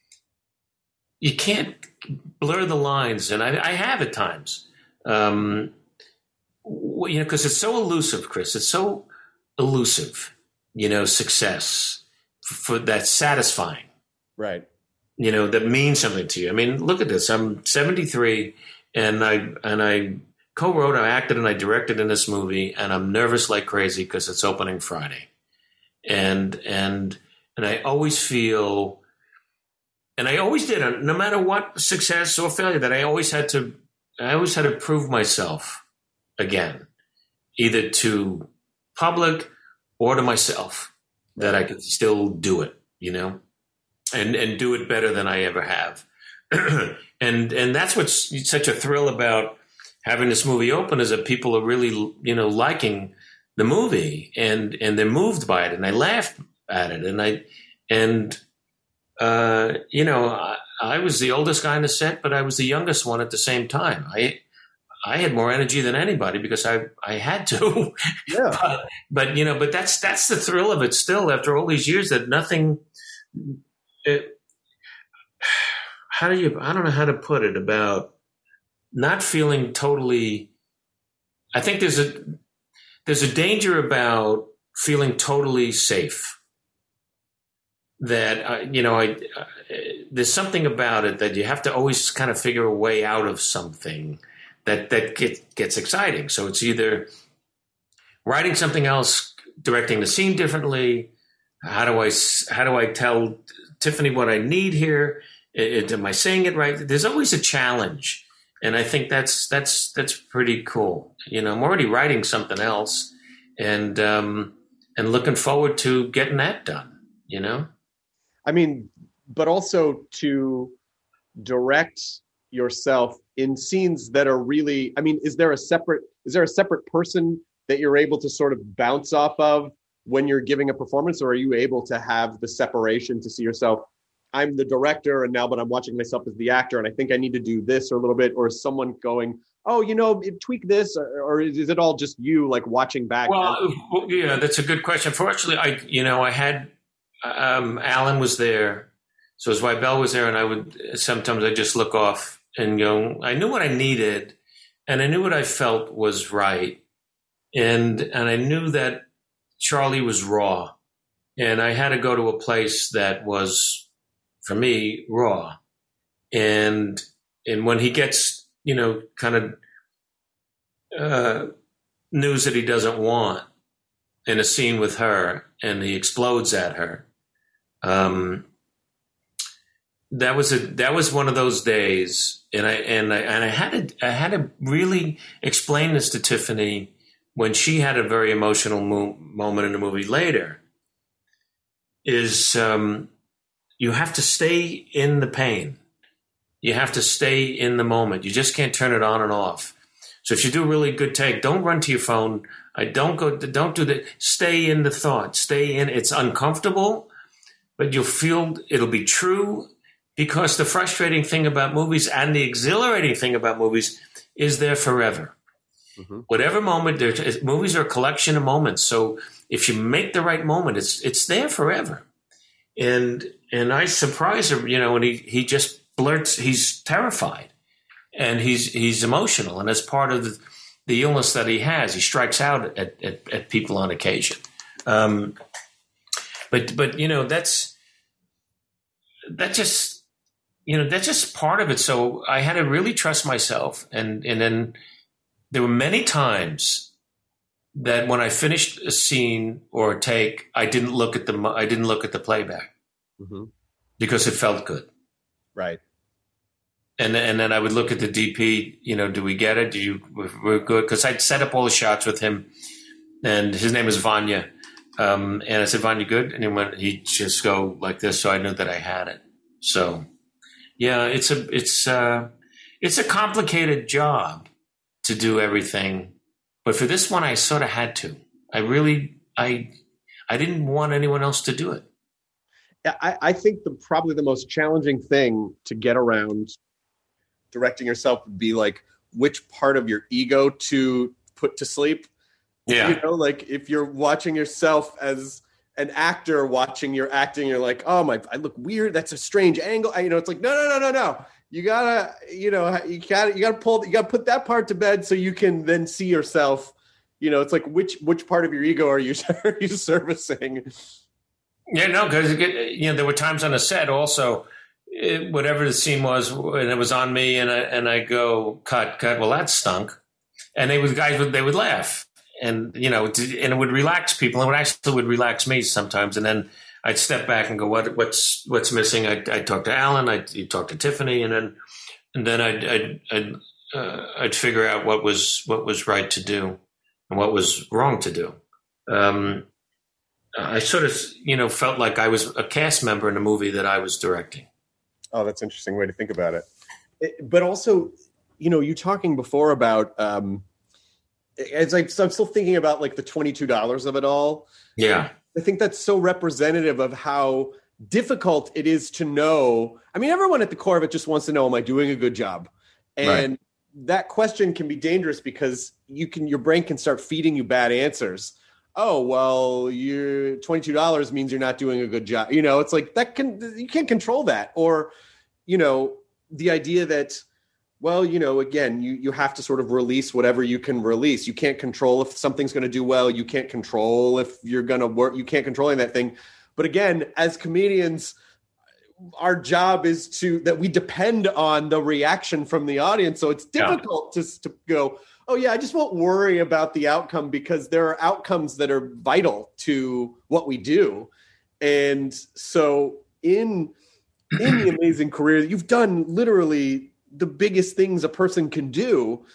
blur the lines. And I have at times, because it's so elusive, Chris, it's so elusive, success for that's satisfying. Right. That means something to you. Look at this. I'm 73 and I co-wrote, I acted, and I directed in this movie, and I'm nervous like crazy because it's opening Friday. And I always feel, and I always did, no matter what success or failure, that I always had to prove myself again, either to public or to myself, that I could still do it, and do it better than I ever have. and that's what's such a thrill about having this movie open, is that people are really, liking the movie and they're moved by it, and they laugh at it. I was the oldest guy on the set, but I was the youngest one at the same time. I had more energy than anybody because I had to. Yeah. but that's the thrill of it still, after all these years, that nothing, I don't know how to put it, about not feeling totally, I think there's a danger about feeling totally safe, that, there's something about it that you have to always kind of figure a way out of something that gets exciting. So it's either writing something else, directing the scene differently. How do I tell Tiffany what I need here? Am I saying it right? There's always a challenge, and I think that's pretty cool. I'm already writing something else, and looking forward to getting that done. I mean, but also to direct yourself in scenes that are really, I mean, is there a separate person that you're able to sort of bounce off of when you're giving a performance, or are you able to have the separation to see yourself, I'm the director and now, but I'm watching myself as the actor and I think I need to do this or a little bit, or is someone going, oh, tweak this, or is it all just you like watching back? Well, yeah, that's a good question. Fortunately, I had, Alan was there. So as Wybell was there, and I just look off and go, I knew what I needed and I knew what I felt was right. And I knew that Charlie was raw, and I had to go to a place that was, for me, raw. And when he gets, kind of news that he doesn't want in a scene with her, and he explodes at her, that was one of those days, and I had to really explain this to Tiffany when she had a very emotional moment in the movie later. Is you have to stay in the pain, you have to stay in the moment. You just can't turn it on and off. So if you do a really good take, don't run to your phone. Don't do that. Stay in the thought. Stay in. It's uncomfortable, but you'll feel it'll be true. Because the frustrating thing about movies and the exhilarating thing about movies is they're forever. Mm-hmm. Whatever moment, movies are a collection of moments. So if you make the right moment, it's there forever. And I surprise her, when he just blurts, he's terrified and he's emotional. And as part of the illness that he has, he strikes out at people on occasion. But that's just part of it. So I had to really trust myself. And then there were many times that when I finished a scene or a take, I didn't look at the playback mm-hmm. because it felt good. Right. And then I would look at the DP, do we get it? We're good. Cause I'd set up all the shots with him, and his name was Vanya. And I said, Vanya, good? And he'd just go like this. So I knew that I had it. So yeah, it's a complicated job to do everything, but for this one, I sort of had to. I didn't want anyone else to do it. Yeah, I think probably the most challenging thing to get around directing yourself would be like which part of your ego to put to sleep. Yeah, like if you're watching yourself as an actor watching your acting, you're like, oh my, I look weird. That's a strange angle. It's like, no. You gotta put that part to bed so you can then see yourself. It's like which part of your ego are you servicing? Yeah, no, because there were times on the set also, whatever the scene was, and it was on me, and I go cut. Well, that stunk, and they would laugh. And, and it would relax people, and it would relax me sometimes. And then I'd step back and go, what's missing? I'd talk to Alan, I'd talk to Tiffany, and then I'd figure out what was right to do and what was wrong to do. I sort of, felt like I was a cast member in a movie that I was directing. Oh, that's an interesting way to think about it. But also, you talking before about, I'm still thinking about like the $22 of it all. Yeah. I think that's so representative of how difficult it is to know. I mean, everyone at the core of it just wants to know, am I doing a good job? And that question can be dangerous because your brain can start feeding you bad answers. Oh, well, your $22 means you're not doing a good job. It's like you can't control that. Or, the idea that, well, again, you have to sort of release whatever you can release. You can't control if something's going to do well. You can't control if you're going to work. You can't control that thing. But again, as comedians, our job is that we depend on the reaction from the audience. So it's difficult to go, oh yeah, I just won't worry about the outcome, because there are outcomes that are vital to what we do. And so in the amazing career, you've done literally the biggest things a person can do.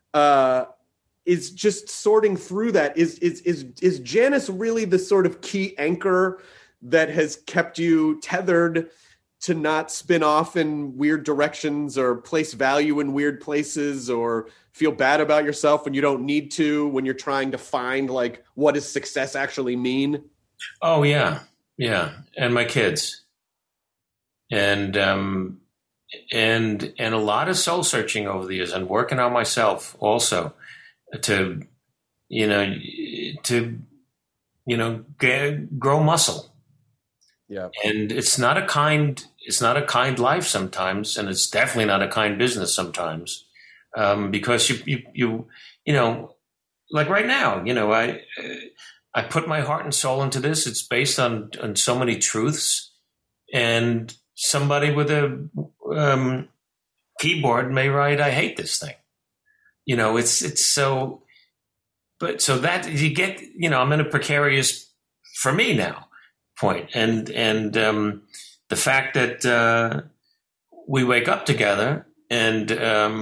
Is just sorting through that. Is Janice really the sort of key anchor that has kept you tethered to not spin off in weird directions or place value in weird places or feel bad about yourself when you don't need to, when you're trying to find like, what does success actually mean? Oh yeah. Yeah. And my kids and a lot of soul searching over the years and working on myself also to grow muscle. Yeah. And it's not a kind life sometimes, and it's definitely not a kind business sometimes. Because you like right now, I put my heart and soul into this. It's based on so many truths, and somebody with a keyboard may write, "I hate this thing." It's so, but so that you get, I'm in a precarious, for me now, point. And the fact that we wake up together and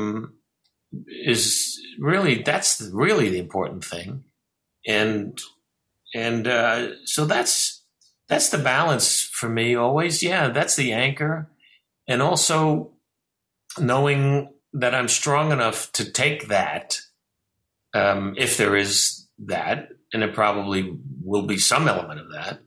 is really, that's really the important thing. And so that's the balance for me always. Yeah, that's the anchor. And also knowing that I'm strong enough to take that, if there is that, and it probably will be some element of that,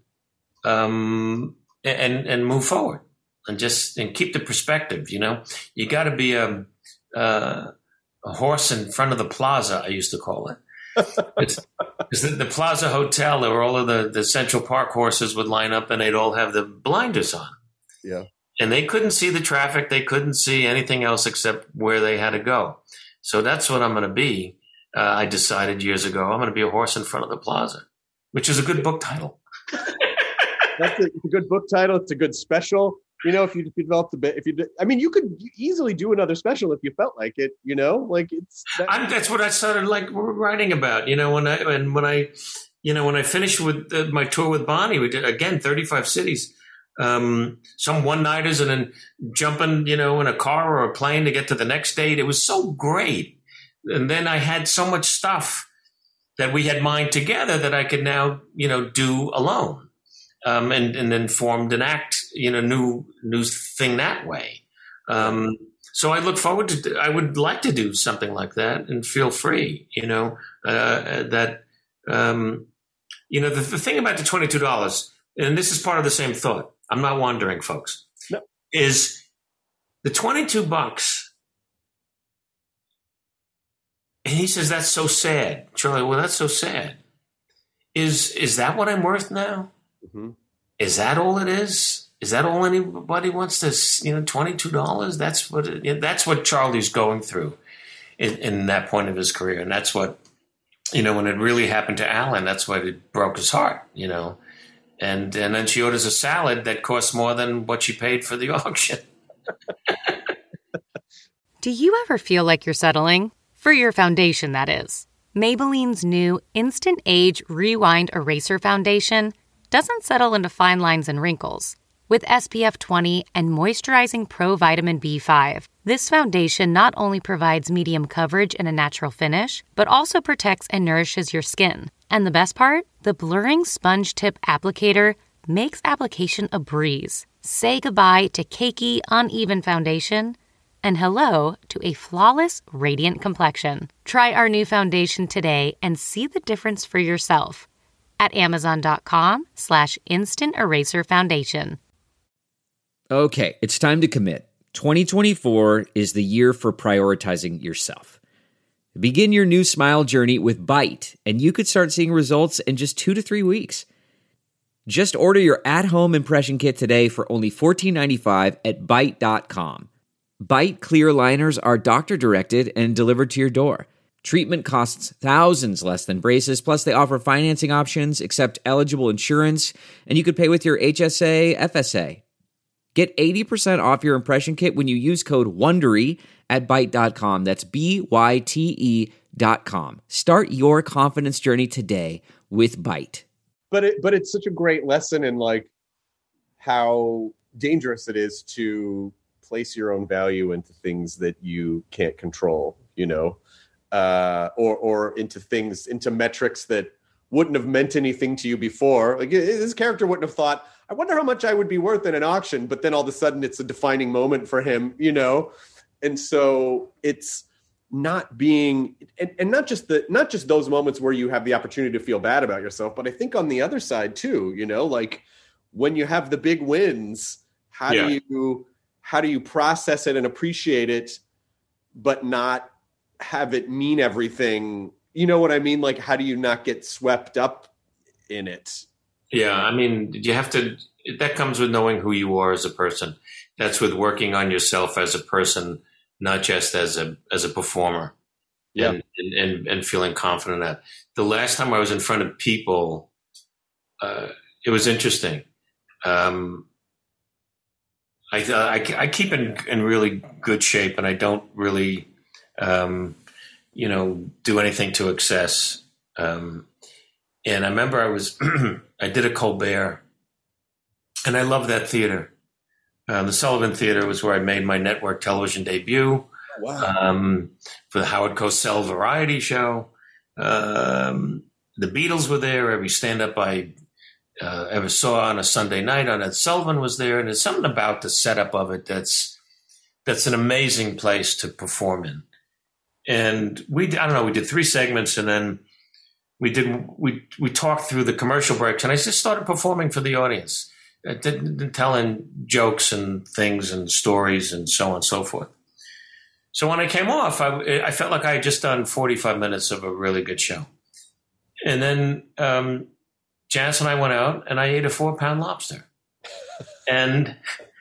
and move forward and keep the perspective. You got to be a horse in front of the plaza, I used to call it. It's the Plaza Hotel, where all of the Central Park horses would line up and they'd all have the blinders on. Yeah. And they couldn't see the traffic. They couldn't see anything else except where they had to go. So that's what I'm going to be. I decided years ago, I'm going to be a horse in front of the plaza, which is a good book title. It's a good book title. It's a good special. If you developed a bit, you could easily do another special if you felt like it, that's what I started like writing about, when I finished with my tour with Bonnie, we did again, 35 cities. Some one-nighters and then jumping, in a car or a plane to get to the next date. It was so great. And then I had so much stuff that we had mined together that I could now, do alone. And then formed an act, new thing that way. So I look forward to, I would like to do something like that and feel free, the thing about the $22, and this is part of the same thought. I'm not wandering, folks. No. Is the $22? And he says, that's so sad. Charlie, well, that's so sad. Is that what I'm worth now? Mm-hmm. Is that all it is? Is that all anybody wants to, $22? That's what Charlie's going through in that point of his career. And that's what, when it really happened to Alan, that's what it broke his heart, And then she orders a salad that costs more than what she paid for the auction. Do you ever feel like you're settling? For your foundation, that is. Maybelline's new Instant Age Rewind Eraser Foundation doesn't settle into fine lines and wrinkles. With SPF 20 and moisturizing Pro Vitamin B5, this foundation not only provides medium coverage and a natural finish, but also protects and nourishes your skin. And the best part? The blurring sponge tip applicator makes application a breeze. Say goodbye to cakey, uneven foundation and hello to a flawless, radiant complexion. Try our new foundation today and see the difference for yourself at Amazon.com/Instant Eraser Foundation. Okay, it's time to commit. 2024 is the year for prioritizing yourself. Begin your new smile journey with Byte, and you could start seeing results in just 2 to 3 weeks. Just order your at-home impression kit today for only $14.95 at Byte.com. Byte clear liners are doctor-directed and delivered to your door. Treatment costs thousands less than braces, plus they offer financing options, accept eligible insurance, and you could pay with your HSA, FSA. Get 80% off your impression kit when you use code WONDERY at Byte.com. That's BYTE.com. Start your confidence journey today with Byte. But it's such a great lesson in like how dangerous it is to place your own value into things that you can't control, you know, or into metrics that wouldn't have meant anything to you before. Like his character wouldn't have thought, I wonder how much I would be worth in an auction, but then all of a sudden it's a defining moment for him, you know? And so it's not being, and not just those moments where you have the opportunity to feel bad about yourself, but I think on the other side too, you know, like when you have the big wins, how do you process it and appreciate it, but not have it mean everything? You know what I mean? Like, how do you not get swept up in it? Yeah, I mean, that comes with knowing who you are as a person. That's with working on yourself as a person, not just as a performer. Yeah. And feeling confident in that. The last time I was in front of people, it was interesting. I keep in really good shape, and I don't really, do anything to excess. And I remember I did a Colbert, and I love that theater. The Sullivan Theater was where I made my network television debut. Wow. For the Howard Cosell variety show. The Beatles were there. Every stand-up I ever saw on a Sunday night on Ed Sullivan was there. And there's something about the setup of it that's an amazing place to perform in. And we did 3 segments, and then we talked through the commercial breaks, and I just started performing for the audience, telling jokes and things and stories and so on and so forth. So when I came off, I felt like I had just done 45 minutes of a really good show. And then Janice and I went out, and I ate a 4-pound lobster, and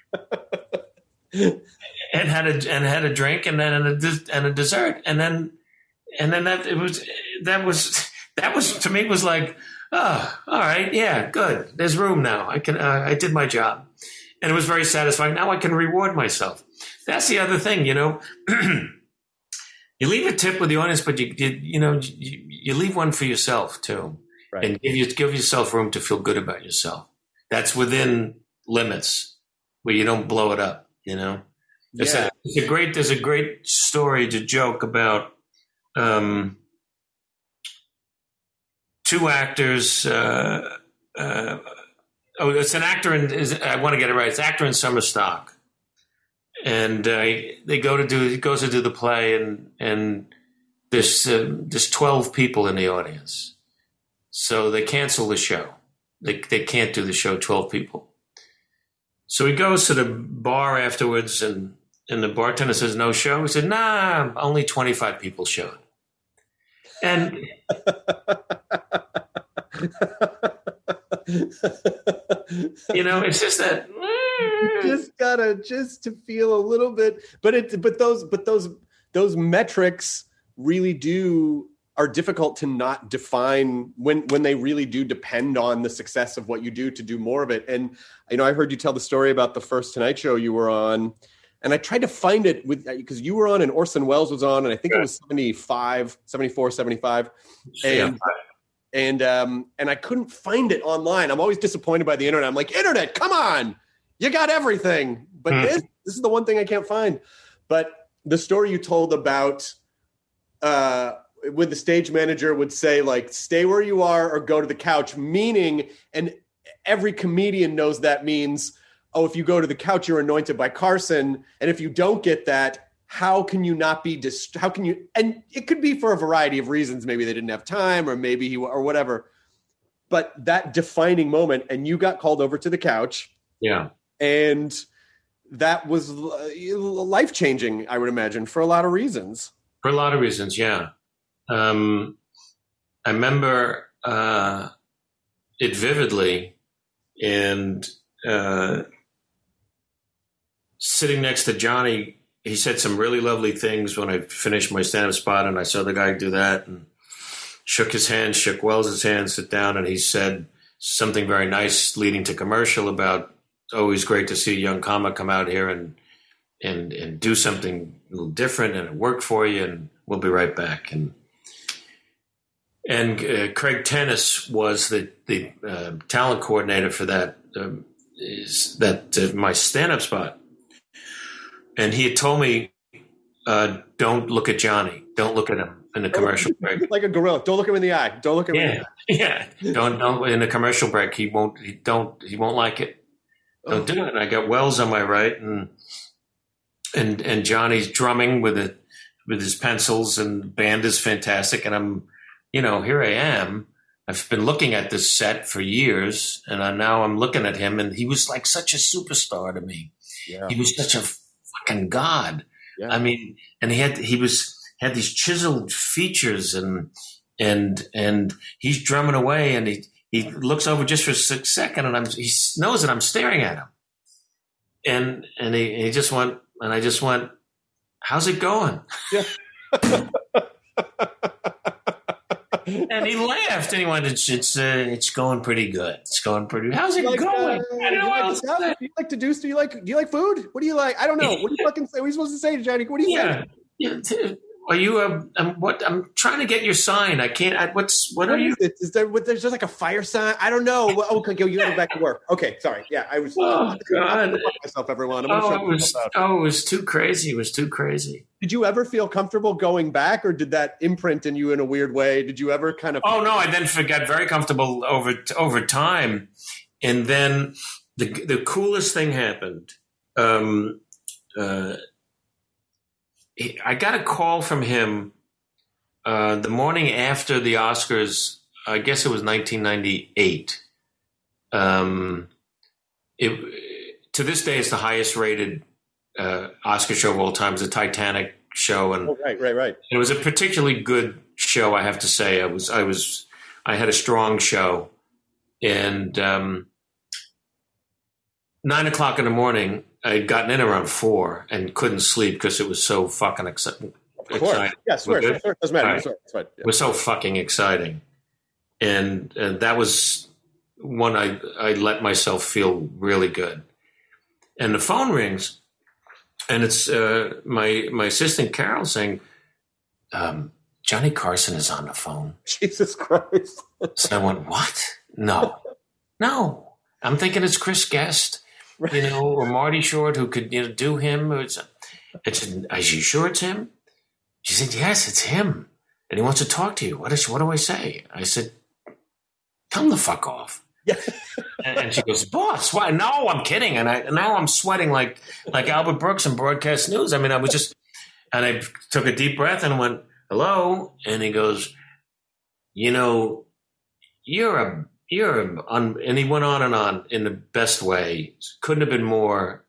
had a drink, and then a dessert, and then that was to me was like, oh, all right, yeah, good. There's room now. I did my job, and it was very satisfying. Now I can reward myself. That's the other thing, you know. You leave a tip with the audience, but you leave one for yourself too, right. And give yourself room to feel good about yourself. That's within limits where you don't blow it up, you know. Yeah. There's a great story to joke about 2 actors. It's an actor I want to get it right. It's an actor in summer stock, and he goes to do the play, and there's 12 people in the audience, so they cancel the show. They can't do the show. 12 people. So he goes to the bar afterwards, and the bartender says, no show? He said, nah, only 25 people showed. And it's just that just gotta to feel a little bit, but those metrics really are difficult to not define when they really do depend on the success of what you do to do more of it. And I heard you tell the story about the first Tonight Show you were on, and I tried to find it because you were on and Orson Welles was on, and I think it was 74, 75. And I couldn't find it online. I'm always disappointed by the internet. I'm like, internet, come on, you got everything. But this is the one thing I can't find. But the story you told about when the stage manager would say, like, stay where you are or go to the couch, meaning, and every comedian knows that means, oh, if you go to the couch, you're anointed by Carson. And if you don't get that, how can you not be, how can you, and it could be for a variety of reasons. Maybe they didn't have time, or maybe or whatever. But that defining moment, and you got called over to the couch. Yeah. And that was life-changing, I would imagine, for a lot of reasons. For a lot of reasons, yeah. I remember it vividly, and sitting next to Johnny, he said some really lovely things when I finished my stand-up spot, and I saw the guy do that and shook his hand, shook Wells's hand, sit down, and he said something very nice leading to commercial about always great to see a young comic come out here and do something a little different, and it worked for you. And we'll be right back. And Craig Tennis was the talent coordinator for that. My stand-up spot, and he had told me, "Don't look at Johnny. Don't look at him in the commercial break. Like a gorilla. Don't look him in the eye. Don't look him in the eye. Yeah. Don't in the commercial break. He won't like it. Don't do it." And I got Wells on my right, and Johnny's drumming with his pencils, and the band is fantastic. And I'm, here I am. I've been looking at this set for years, and now I'm looking at him, and he was like such a superstar to me. Yeah. He was such a fucking god. Yeah. I mean, and he had these chiseled features, and he's drumming away, and he looks over just for a second, and he knows that I'm staring at him, and he just went, and I just went, "How's it going?" Yeah. And he laughed, and he went, "It's going pretty good. It's going pretty. How's it going?" I don't know what to say. Do you like to do? Do you like food? What do you like? I don't know. What do you fucking say? What are you supposed to say to Johnny? What do you say? Yeah. Are you what? I'm trying to get your sign. I can't. What are you? Is there? There's just like a fire sign. I don't know. Okay, you got to go back to work. Okay, sorry. Yeah, I was. Oh God! Myself, everyone. It was too crazy. It was too crazy. Did you ever feel comfortable going back, or did that imprint in you in a weird way? Did you ever kind of? Oh no! I then got very comfortable over time, and then the coolest thing happened. I got a call from him the morning after the Oscars. I guess it was 1998. To this day, it's the highest rated Oscar show of all time. It's the Titanic show, and right. It was a particularly good show, I have to say. I had a strong show, and 9:00 in the morning. I had gotten in around 4 and couldn't sleep because it was so fucking exciting. Of course. Yes, doesn't matter. Right. Yeah. It was so fucking exciting. And that was one I let myself feel really good. And the phone rings, and it's my assistant Carol saying, Johnny Carson is on the phone. Jesus Christ. So I went, what? No. I'm thinking it's Chris Guest. Or Marty Short, who could, do him. Are you sure it's him? She said, yes, it's him. And he wants to talk to you. What do I say? I said, tell him to fuck off. Yeah. And she goes, boss, why? No, I'm kidding. And now I'm sweating like Albert Brooks in broadcast news. I mean, and I took a deep breath and went, hello. And he goes, and he went on in the best way. Couldn't have been more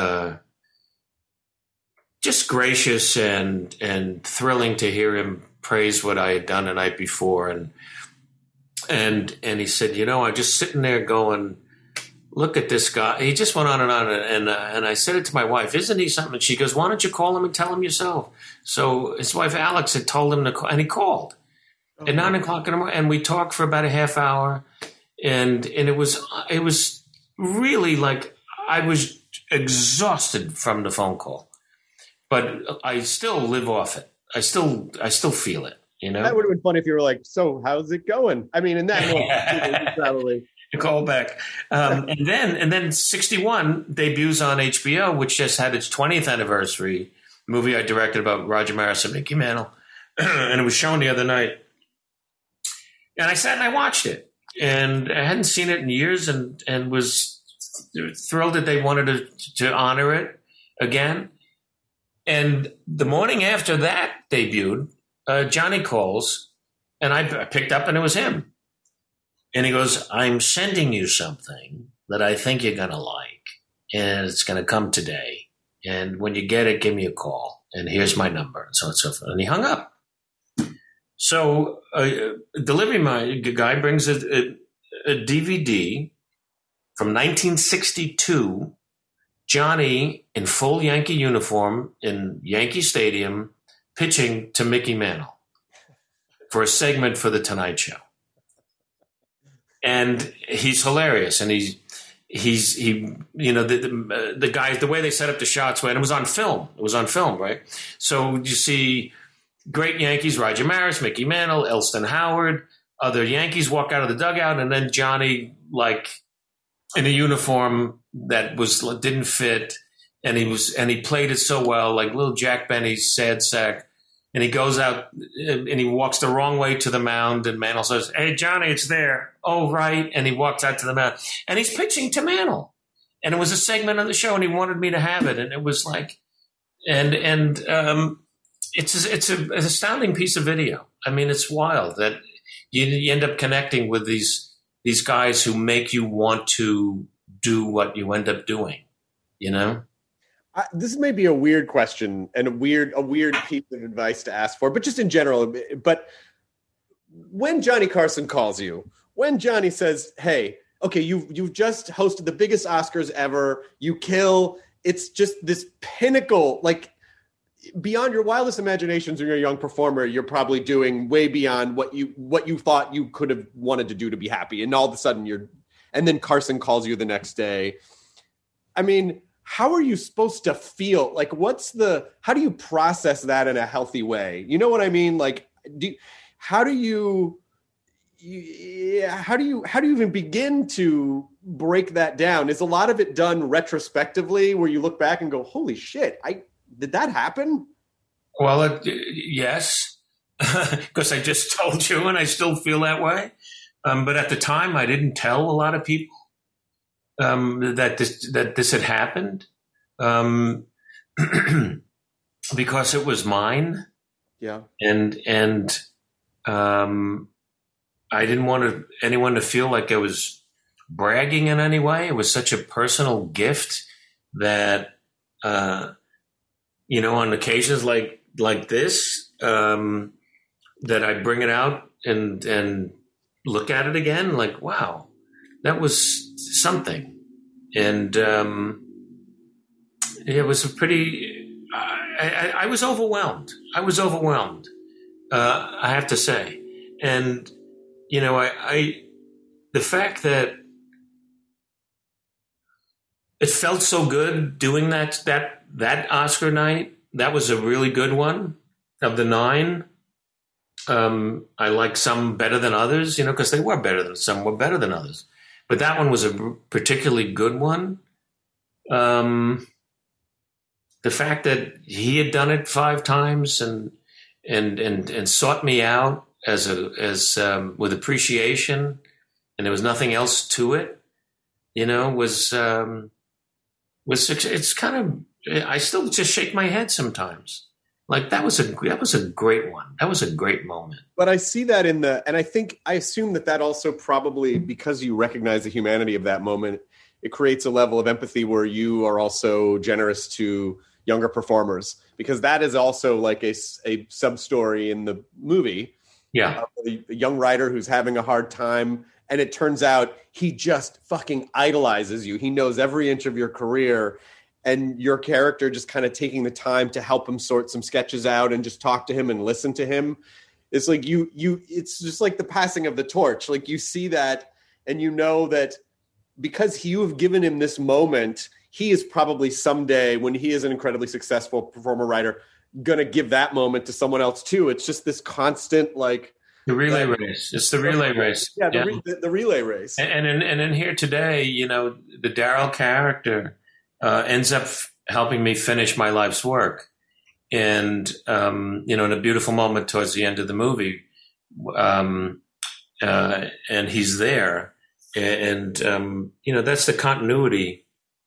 just gracious and thrilling to hear him praise what I had done the night before. And he said, I'm just sitting there going, look at this guy. He just went on, and I said it to my wife, isn't he something? And she goes, why don't you call him and tell him yourself? So his wife Alex had told him to call, and he called at 9:00 in the morning, and we talked for about a half hour. And it was really like I was exhausted from the phone call, but I still live off it. I still feel it. That would have been fun if you were like, so how's it going? I mean, in that moment, probably call back. And then 61 debuts on HBO, which just had its 20th anniversary. Movie I directed about Roger Maris and Mickey Mantle, and it was shown the other night. And I sat and I watched it. And I hadn't seen it in years, and was thrilled that they wanted to honor it again. And the morning after that debuted, Johnny calls, and I picked up, and it was him. And he goes, I'm sending you something that I think you're going to like, and it's going to come today. And when you get it, give me a call, and here's my number, and so on and so forth. And he hung up. So delivery guy brings a DVD from 1962, Johnny in full Yankee uniform in Yankee Stadium pitching to Mickey Mantle for a segment for The Tonight Show. And he's hilarious. And the guys, the way they set up the shots, and it was on film. It was on film, right? So you see great Yankees, Roger Maris, Mickey Mantle, Elston Howard, other Yankees walk out of the dugout, and then Johnny, like in a uniform that didn't fit, and he played it so well, like little Jack Benny's sad sack. And he goes out and he walks the wrong way to the mound, and Mantle says, "Hey, Johnny, it's there." "Oh, right." And he walks out to the mound, and he's pitching to Mantle. And it was a segment on the show, and he wanted me to have it. And it was like, it's an astounding piece of video. I mean, it's wild that you end up connecting with these guys who make you want to do what you end up doing, you know? This may be a weird question and a weird piece of advice to ask for, but just in general. But when Johnny Carson calls you, when Johnny says, "Hey, okay, you've just hosted the biggest Oscars ever, you kill," it's just this pinnacle, like beyond your wildest imaginations when you're a young performer, you're probably doing way beyond what you thought you could have wanted to do to be happy. And all of a sudden and then Carson calls you the next day. I mean, how are you supposed to feel? Like, how do you process that in a healthy way? You know what I mean? Like, how do you even begin to break that down? Is a lot of it done retrospectively where you look back and go, "Holy shit, did that happen?" Well, yes, because I just told you, and I still feel that way. But at the time, I didn't tell a lot of people that this had happened, because it was mine. Yeah, and I didn't want anyone to feel like I was bragging in any way. It was such a personal gift that, on occasions like this, that I bring it out and look at it again, like, wow, that was something. And it was I was overwhelmed. I have to say. And, the fact that it felt so good doing that Oscar night, that was a really good one of the 9. I like some better than others, because some were better than others. But that one was a particularly good one. The fact that he had done it 5 times and sought me out as with appreciation, and there was nothing else to it, was it's kind of, I still just shake my head sometimes. Like that was a great one. That was a great moment. But I see that and I assume that also probably, because you recognize the humanity of that moment, it creates a level of empathy where you are also generous to younger performers, because that is also like a sub-story in the movie. Yeah. The young writer who's having a hard time, and it turns out he just fucking idolizes you. He knows every inch of your career, and your character just kind of taking the time to help him sort some sketches out and just talk to him and listen to him. It's like it's just like the passing of the torch. Like you see that, and you know that because you have given him this moment, he is probably someday, when he is an incredibly successful performer writer, going to give that moment to someone else too. It's just this constant, like, the relay race. It's the relay race. Yeah, the relay race. And in here today, the Daryl character ends up helping me finish my life's work. And, in a beautiful moment towards the end of the movie, and he's there. And that's the continuity.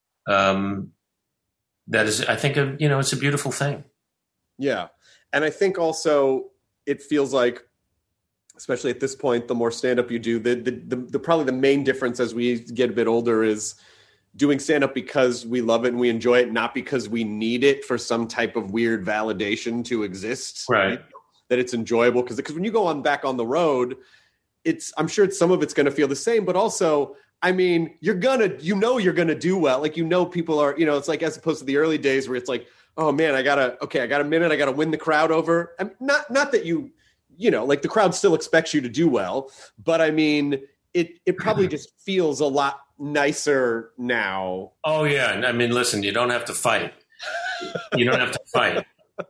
That is, I think, it's a beautiful thing. Yeah. And I think also it feels like, especially at this point, the more stand-up you do, the probably the main difference as we get a bit older is doing stand-up because we love it and we enjoy it, not because we need it for some type of weird validation to exist. Right. That it's enjoyable. Because when you go back on the road, I'm sure some of it's going to feel the same, but also, I mean, you're going to do well. Like, people are, it's like, as opposed to the early days where it's like, oh man, I got a minute. I got to win the crowd over. Not that like the crowd still expects you to do well, but I mean, it probably just feels a lot nicer now. Oh yeah. I mean, listen, you don't have to fight. You don't have to fight.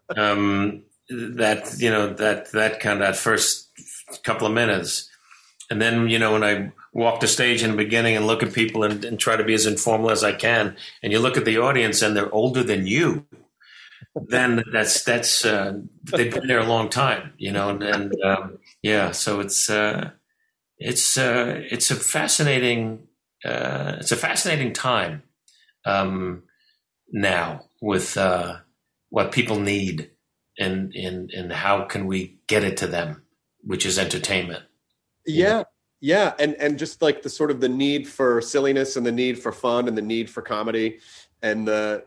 That first couple of minutes. And then, when I walk the stage in the beginning and look at people and try to be as informal as I can, and you look at the audience and they're older than you, then that's they've been there a long time, so it's a fascinating time now with what people need and how can we get it to them, which is entertainment. Yeah. Yeah. And just like the sort of the need for silliness and the need for fun and the need for comedy and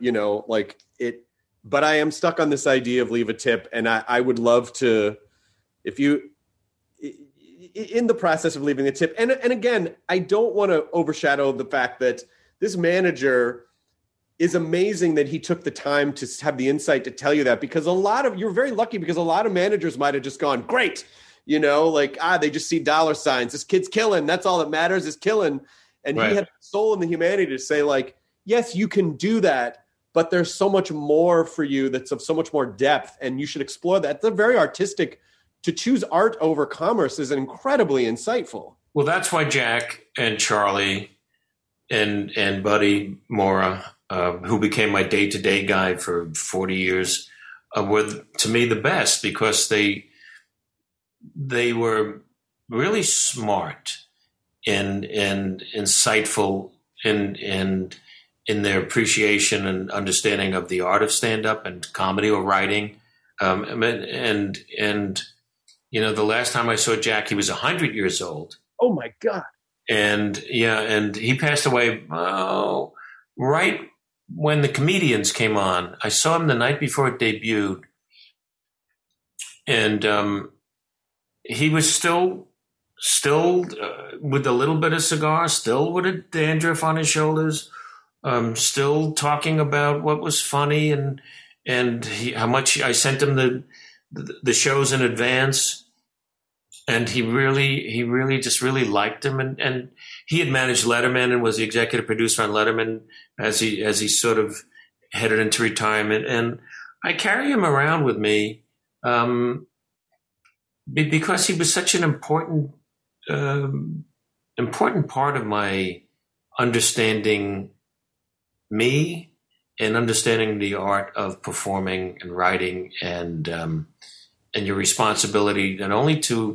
but I am stuck on this idea of leave a tip. And I would love to, if you, in the process of leaving a tip. And again, I don't want to overshadow the fact that this manager is amazing that he took the time to have the insight to tell you that, because you're very lucky because a lot of managers might've just gone, great. They just see dollar signs. This kid's killing. That's all that matters is killing. And He had the soul and the humanity to say yes, you can do that, but there's so much more for you that's of so much more depth, and you should explore that. It's a very artistic. To choose art over commerce is incredibly insightful. Well, that's why Jack and Charlie and Buddy Mora, who became my day-to-day guy for 40 years, were to me the best, because they were really smart and insightful in their appreciation and understanding of the art of stand-up and comedy or writing. The last time I saw Jack, he was 100 years old. Oh my God. And he passed away right when the Comedians came on. I saw him the night before it debuted. And he was still with a little bit of cigar, still with a dandruff on his shoulders, still talking about what was funny and how much I sent him the shows in advance. And he really just really liked him. And he had managed Letterman and was the executive producer on Letterman as he sort of headed into retirement. And I carry him around with me, because he was such an important part of my understanding me and understanding the art of performing and writing and your responsibility not only to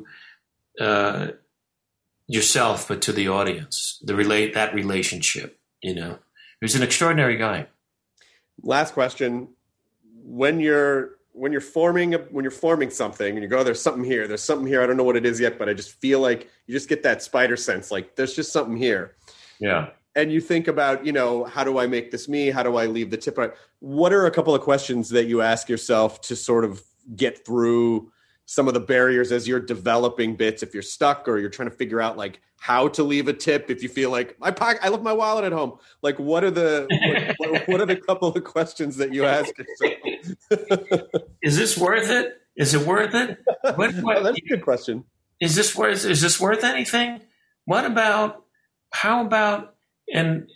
yourself but to the audience, that relationship. He was an extraordinary guy. Last question: when you're forming something and you go, there's something here, I don't know what it is yet, but I just feel like you just get that spider sense, like there's just something here. Yeah. And you think about, how do I make this me? How do I leave the tip? What are a couple of questions that you ask yourself to sort of get through some of the barriers as you're developing bits, if you're stuck or you're trying to figure out how to leave a tip, if you feel like I left my wallet at home, what are the couple of questions that you ask yourself? Is this worth it? Is it worth it? What, that's a good question. Is this worth anything? How about, and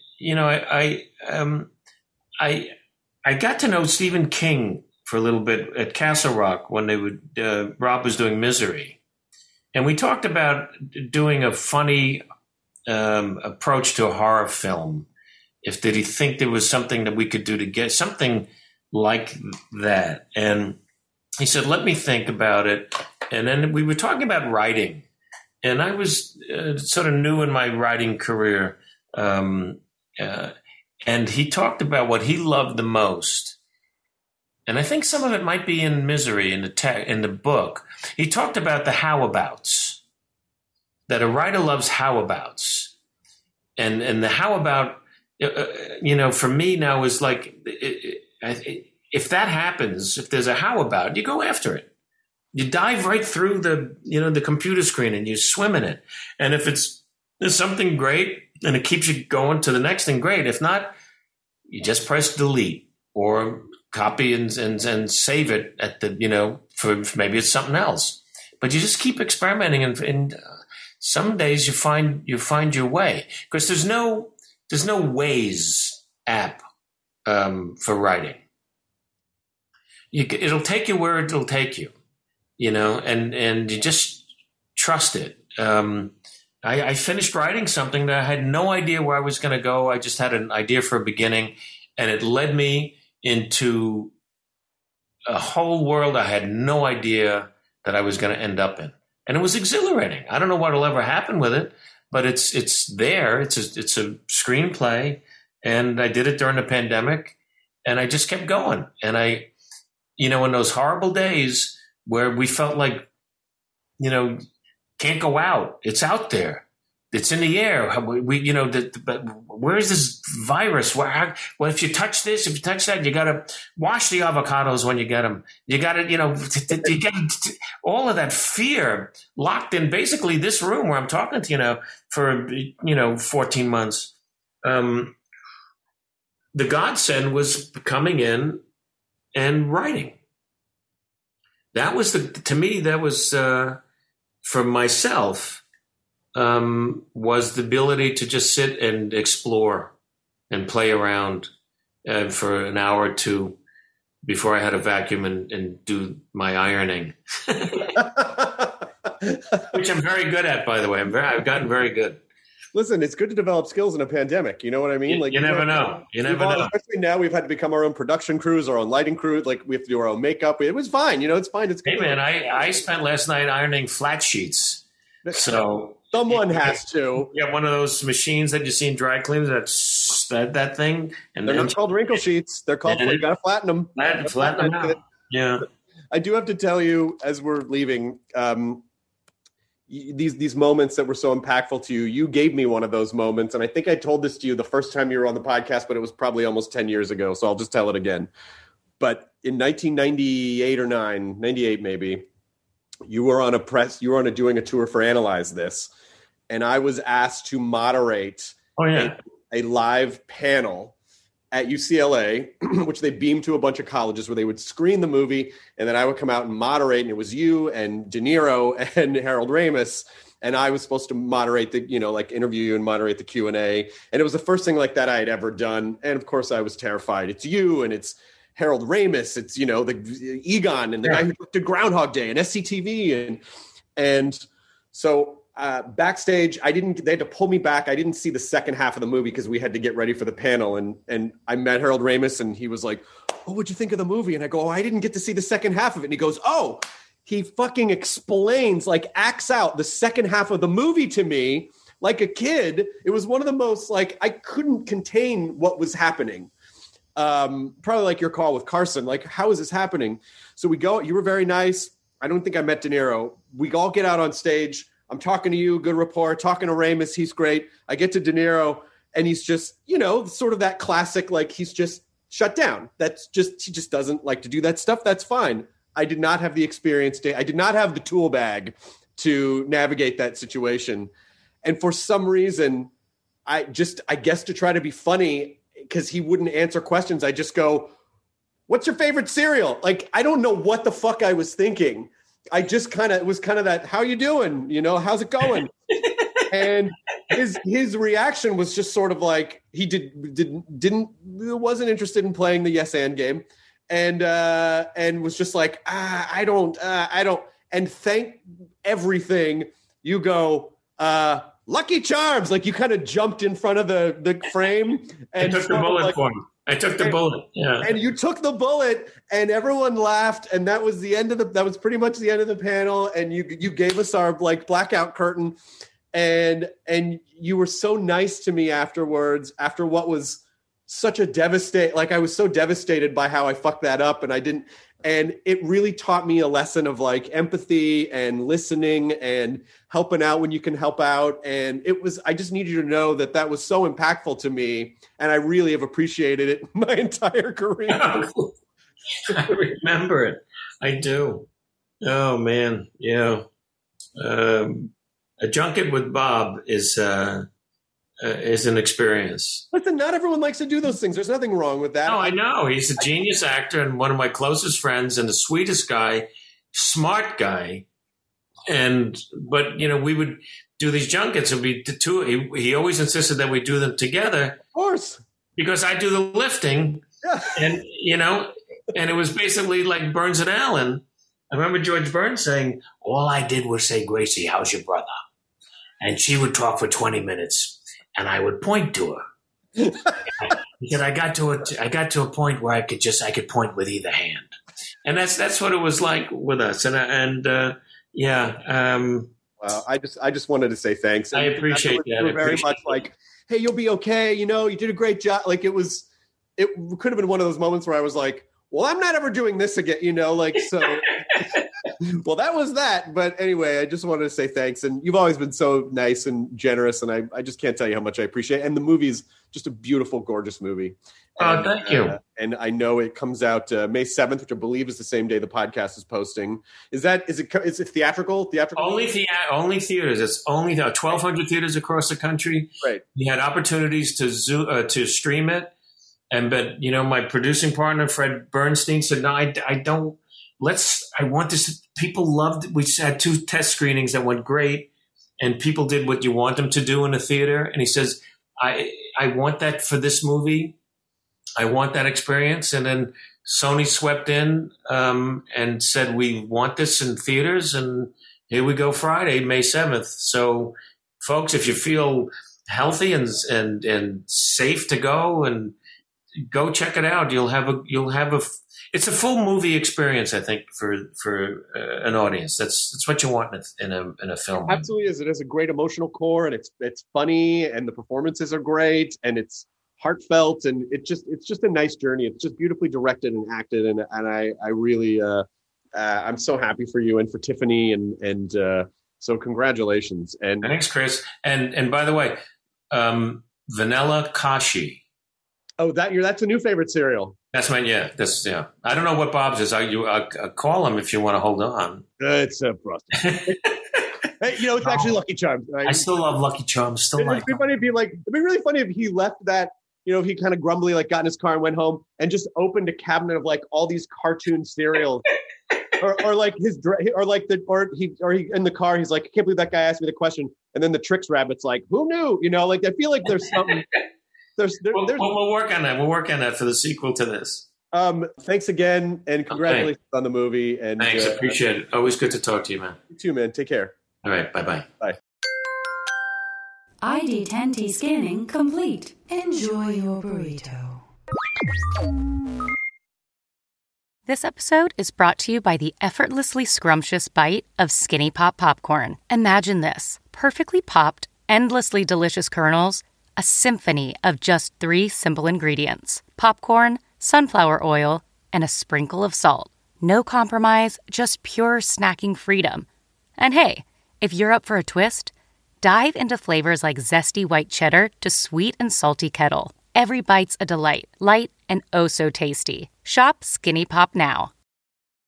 I got to know Stephen King for a little bit at Castle Rock when Rob was doing Misery. And we talked about doing a funny approach to a horror film. Did he think there was something that we could do to get something like that? And he said, let me think about it. And then we were talking about writing. And I was sort of new in my writing career. And he talked about what he loved the most. And I think some of it might be in Misery, in the book. He talked about the how-abouts, that a writer loves how-abouts. And the how-about, for me now is if that happens, if there's a how-about, you go after it. You dive right through the computer screen and you swim in it. And if there's something great and it keeps you going to the next thing, great. If not, you just press delete or copy and save it at for maybe it's something else. But you just keep experimenting and some days you find your way, because there's no there's no Waze app for writing. It'll take you where it'll take you, and you just trust it. I finished writing something that I had no idea where I was going to go. I just had an idea for a beginning, and it led me into a whole world I had no idea that I was going to end up in. And it was exhilarating. I don't know what will ever happen with it, but it's there. It's a screenplay, and I did it during the pandemic, and I just kept going. And in those horrible days where we felt like, can't go out, it's out there, it's in the air. But where is this virus? Well, if you touch this, if you touch that, you got to wash the avocados when you get them. You got to, you get all of that fear locked in basically this room where I'm talking to you now for 14 months. The godsend was coming in and writing. That was to me, that was for myself, was the ability to just sit and explore and play around for an hour or two before I had a vacuum and do my ironing, which I'm very good at, by the way. I've gotten very good. Listen, it's good to develop skills in a pandemic. You know what I mean? You never know. You never know. Especially now, we've had to become our own production crews, our own lighting crew. Like, we have to do our own makeup. It was fine. It's fine. It's good. Hey, man, I spent last night ironing flat sheets. So someone has to. You have one of those machines that you see in dry cleaners, that thing. And they're not called wrinkle sheets. They're called, you got to flatten them. Flatten them out. Yeah. I do have to tell you, as we're leaving, these moments that were so impactful to you, you gave me one of those moments. And I think I told this to you the first time you were on the podcast, but it was probably almost 10 years ago. So I'll just tell it again. But in 1998 or 98 maybe, you were doing a tour for Analyze This. And I was asked to moderate a live panel at UCLA, which they beamed to a bunch of colleges where they would screen the movie, and then I would come out and moderate, and it was you and De Niro and Harold Ramis, and I was supposed to moderate the, interview you and moderate the Q&A, and it was the first thing like that I had ever done, and of course I was terrified. It's you, and it's Harold Ramis, it's, the Egon, and the guy who did Groundhog Day, and SCTV, and so backstage, they had to pull me back. I didn't see the second half of the movie because we had to get ready for the panel. And I met Harold Ramis, and he was like, "Oh, what'd you think of the movie?" And I go, "Oh, I didn't get to see the second half of it." And he goes, "Oh," he fucking explains, acts out the second half of the movie to me like a kid. It was one of the most, I couldn't contain what was happening. Probably like your call with Carson. How is this happening? So we go, you were very nice. I don't think I met De Niro. We all get out on stage. I'm talking to you, good rapport, talking to Ramis, he's great. I get to De Niro, and he's just, sort of that classic, he's just shut down. He just doesn't like to do that stuff. That's fine. I did not have the experience. I did not have the tool bag to navigate that situation. And for some reason, I guess to try to be funny, because he wouldn't answer questions, I just go, "What's your favorite cereal?" I don't know what the fuck I was thinking. I just it was that, "How you doing? How's it going?" And his reaction was just sort of he wasn't interested in playing the yes and game, and was just I don't, and thank everything you go, Lucky Charms, you kind of jumped in front of the frame and took the bullet for him. I took the bullet. Yeah. And you took the bullet, and everyone laughed, and that was the end of that was pretty much the end of the panel. And you gave us our blackout curtain, and you were so nice to me afterwards, after what was such a I was so devastated by how I fucked that up, and it really taught me a lesson of empathy and listening and helping out when you can help out. And I just need you to know that was so impactful to me. And I really have appreciated it my entire career. I remember it. I do. Oh man. Yeah. A junket with Bob is an experience. Listen, not everyone likes to do those things. There's nothing wrong with that. No, I know. He's a genius actor and one of my closest friends and the sweetest guy, smart guy. But we would do these junkets. It would be the two. He always insisted that we do them together. Of course. Because I do the lifting. Yeah. And, and it was basically like Burns and Allen. I remember George Burns saying, all I did was say, Gracie, how's your brother? And she would talk for 20 minutes, and I would point to her. Because I got to a point where I could point with either hand. And that's what it was like with us. Well, I just wanted to say thanks. I appreciate that. You were very much like, hey, you'll be okay. You did a great job. Like it could have been one of those moments where I was like, well, I'm not ever doing this again, so. Well, that was that. But anyway, I just wanted to say thanks. And you've always been so nice and generous. And I just can't tell you how much I appreciate it. And the movie's just a beautiful, gorgeous movie. Oh, thank you. And I know it comes out May 7th, which I believe is the same day the podcast is posting. Is it theatrical? Only theaters. It's only 1,200 theaters across the country. Right. We had opportunities to stream it. But my producing partner, Fred Bernstein, said, no, I don't. I want this. People loved it. We had 2 test screenings that went great, and people did what you want them to do in a theater. And he says, I want that for this movie. I want that experience. And then Sony swept in and said, we want this in theaters. And here we go, Friday, May 7th. So, folks, if you feel healthy and safe to go, and go check it out, it's a full movie experience, I think, for an audience. That's what you want in a film. Absolutely is. It has a great emotional core, and it's funny, and the performances are great, and it's heartfelt, and it's just a nice journey. It's just beautifully directed and acted, and I really I'm so happy for you and for Tiffany, and so congratulations. And thanks, Chris. And by the way, Vanilla Kashi. Oh, that's a new favorite cereal. That's mine. Yeah, I don't know what Bob's is. I'll call him if you want to hold on. It's frosted. Hey, it's actually Lucky Charms. Right? I still love Lucky Charms. It'd be really funny if he left that. If he kind of grumbly got in his car and went home and just opened a cabinet of all these cartoon cereals, or he in the car he's like, I can't believe that guy asked me the question, and then the Trix Rabbit's like, who knew? I feel like there's something. We'll work on that. We'll work on that for the sequel to this. Thanks again, and congratulations on the movie. And thanks, appreciate it. Always good to talk to you, man. You too, man. Take care. All right, bye-bye. Bye. ID10T scanning complete. Enjoy your burrito. This episode is brought to you by the effortlessly scrumptious bite of Skinny Pop Popcorn. Imagine this: perfectly popped, endlessly delicious kernels, a symphony of just 3 simple ingredients: popcorn, sunflower oil, and a sprinkle of salt. No compromise, just pure snacking freedom. And hey, if you're up for a twist, dive into flavors like zesty white cheddar to sweet and salty kettle. Every bite's a delight, light and oh so tasty. Shop Skinny Pop now.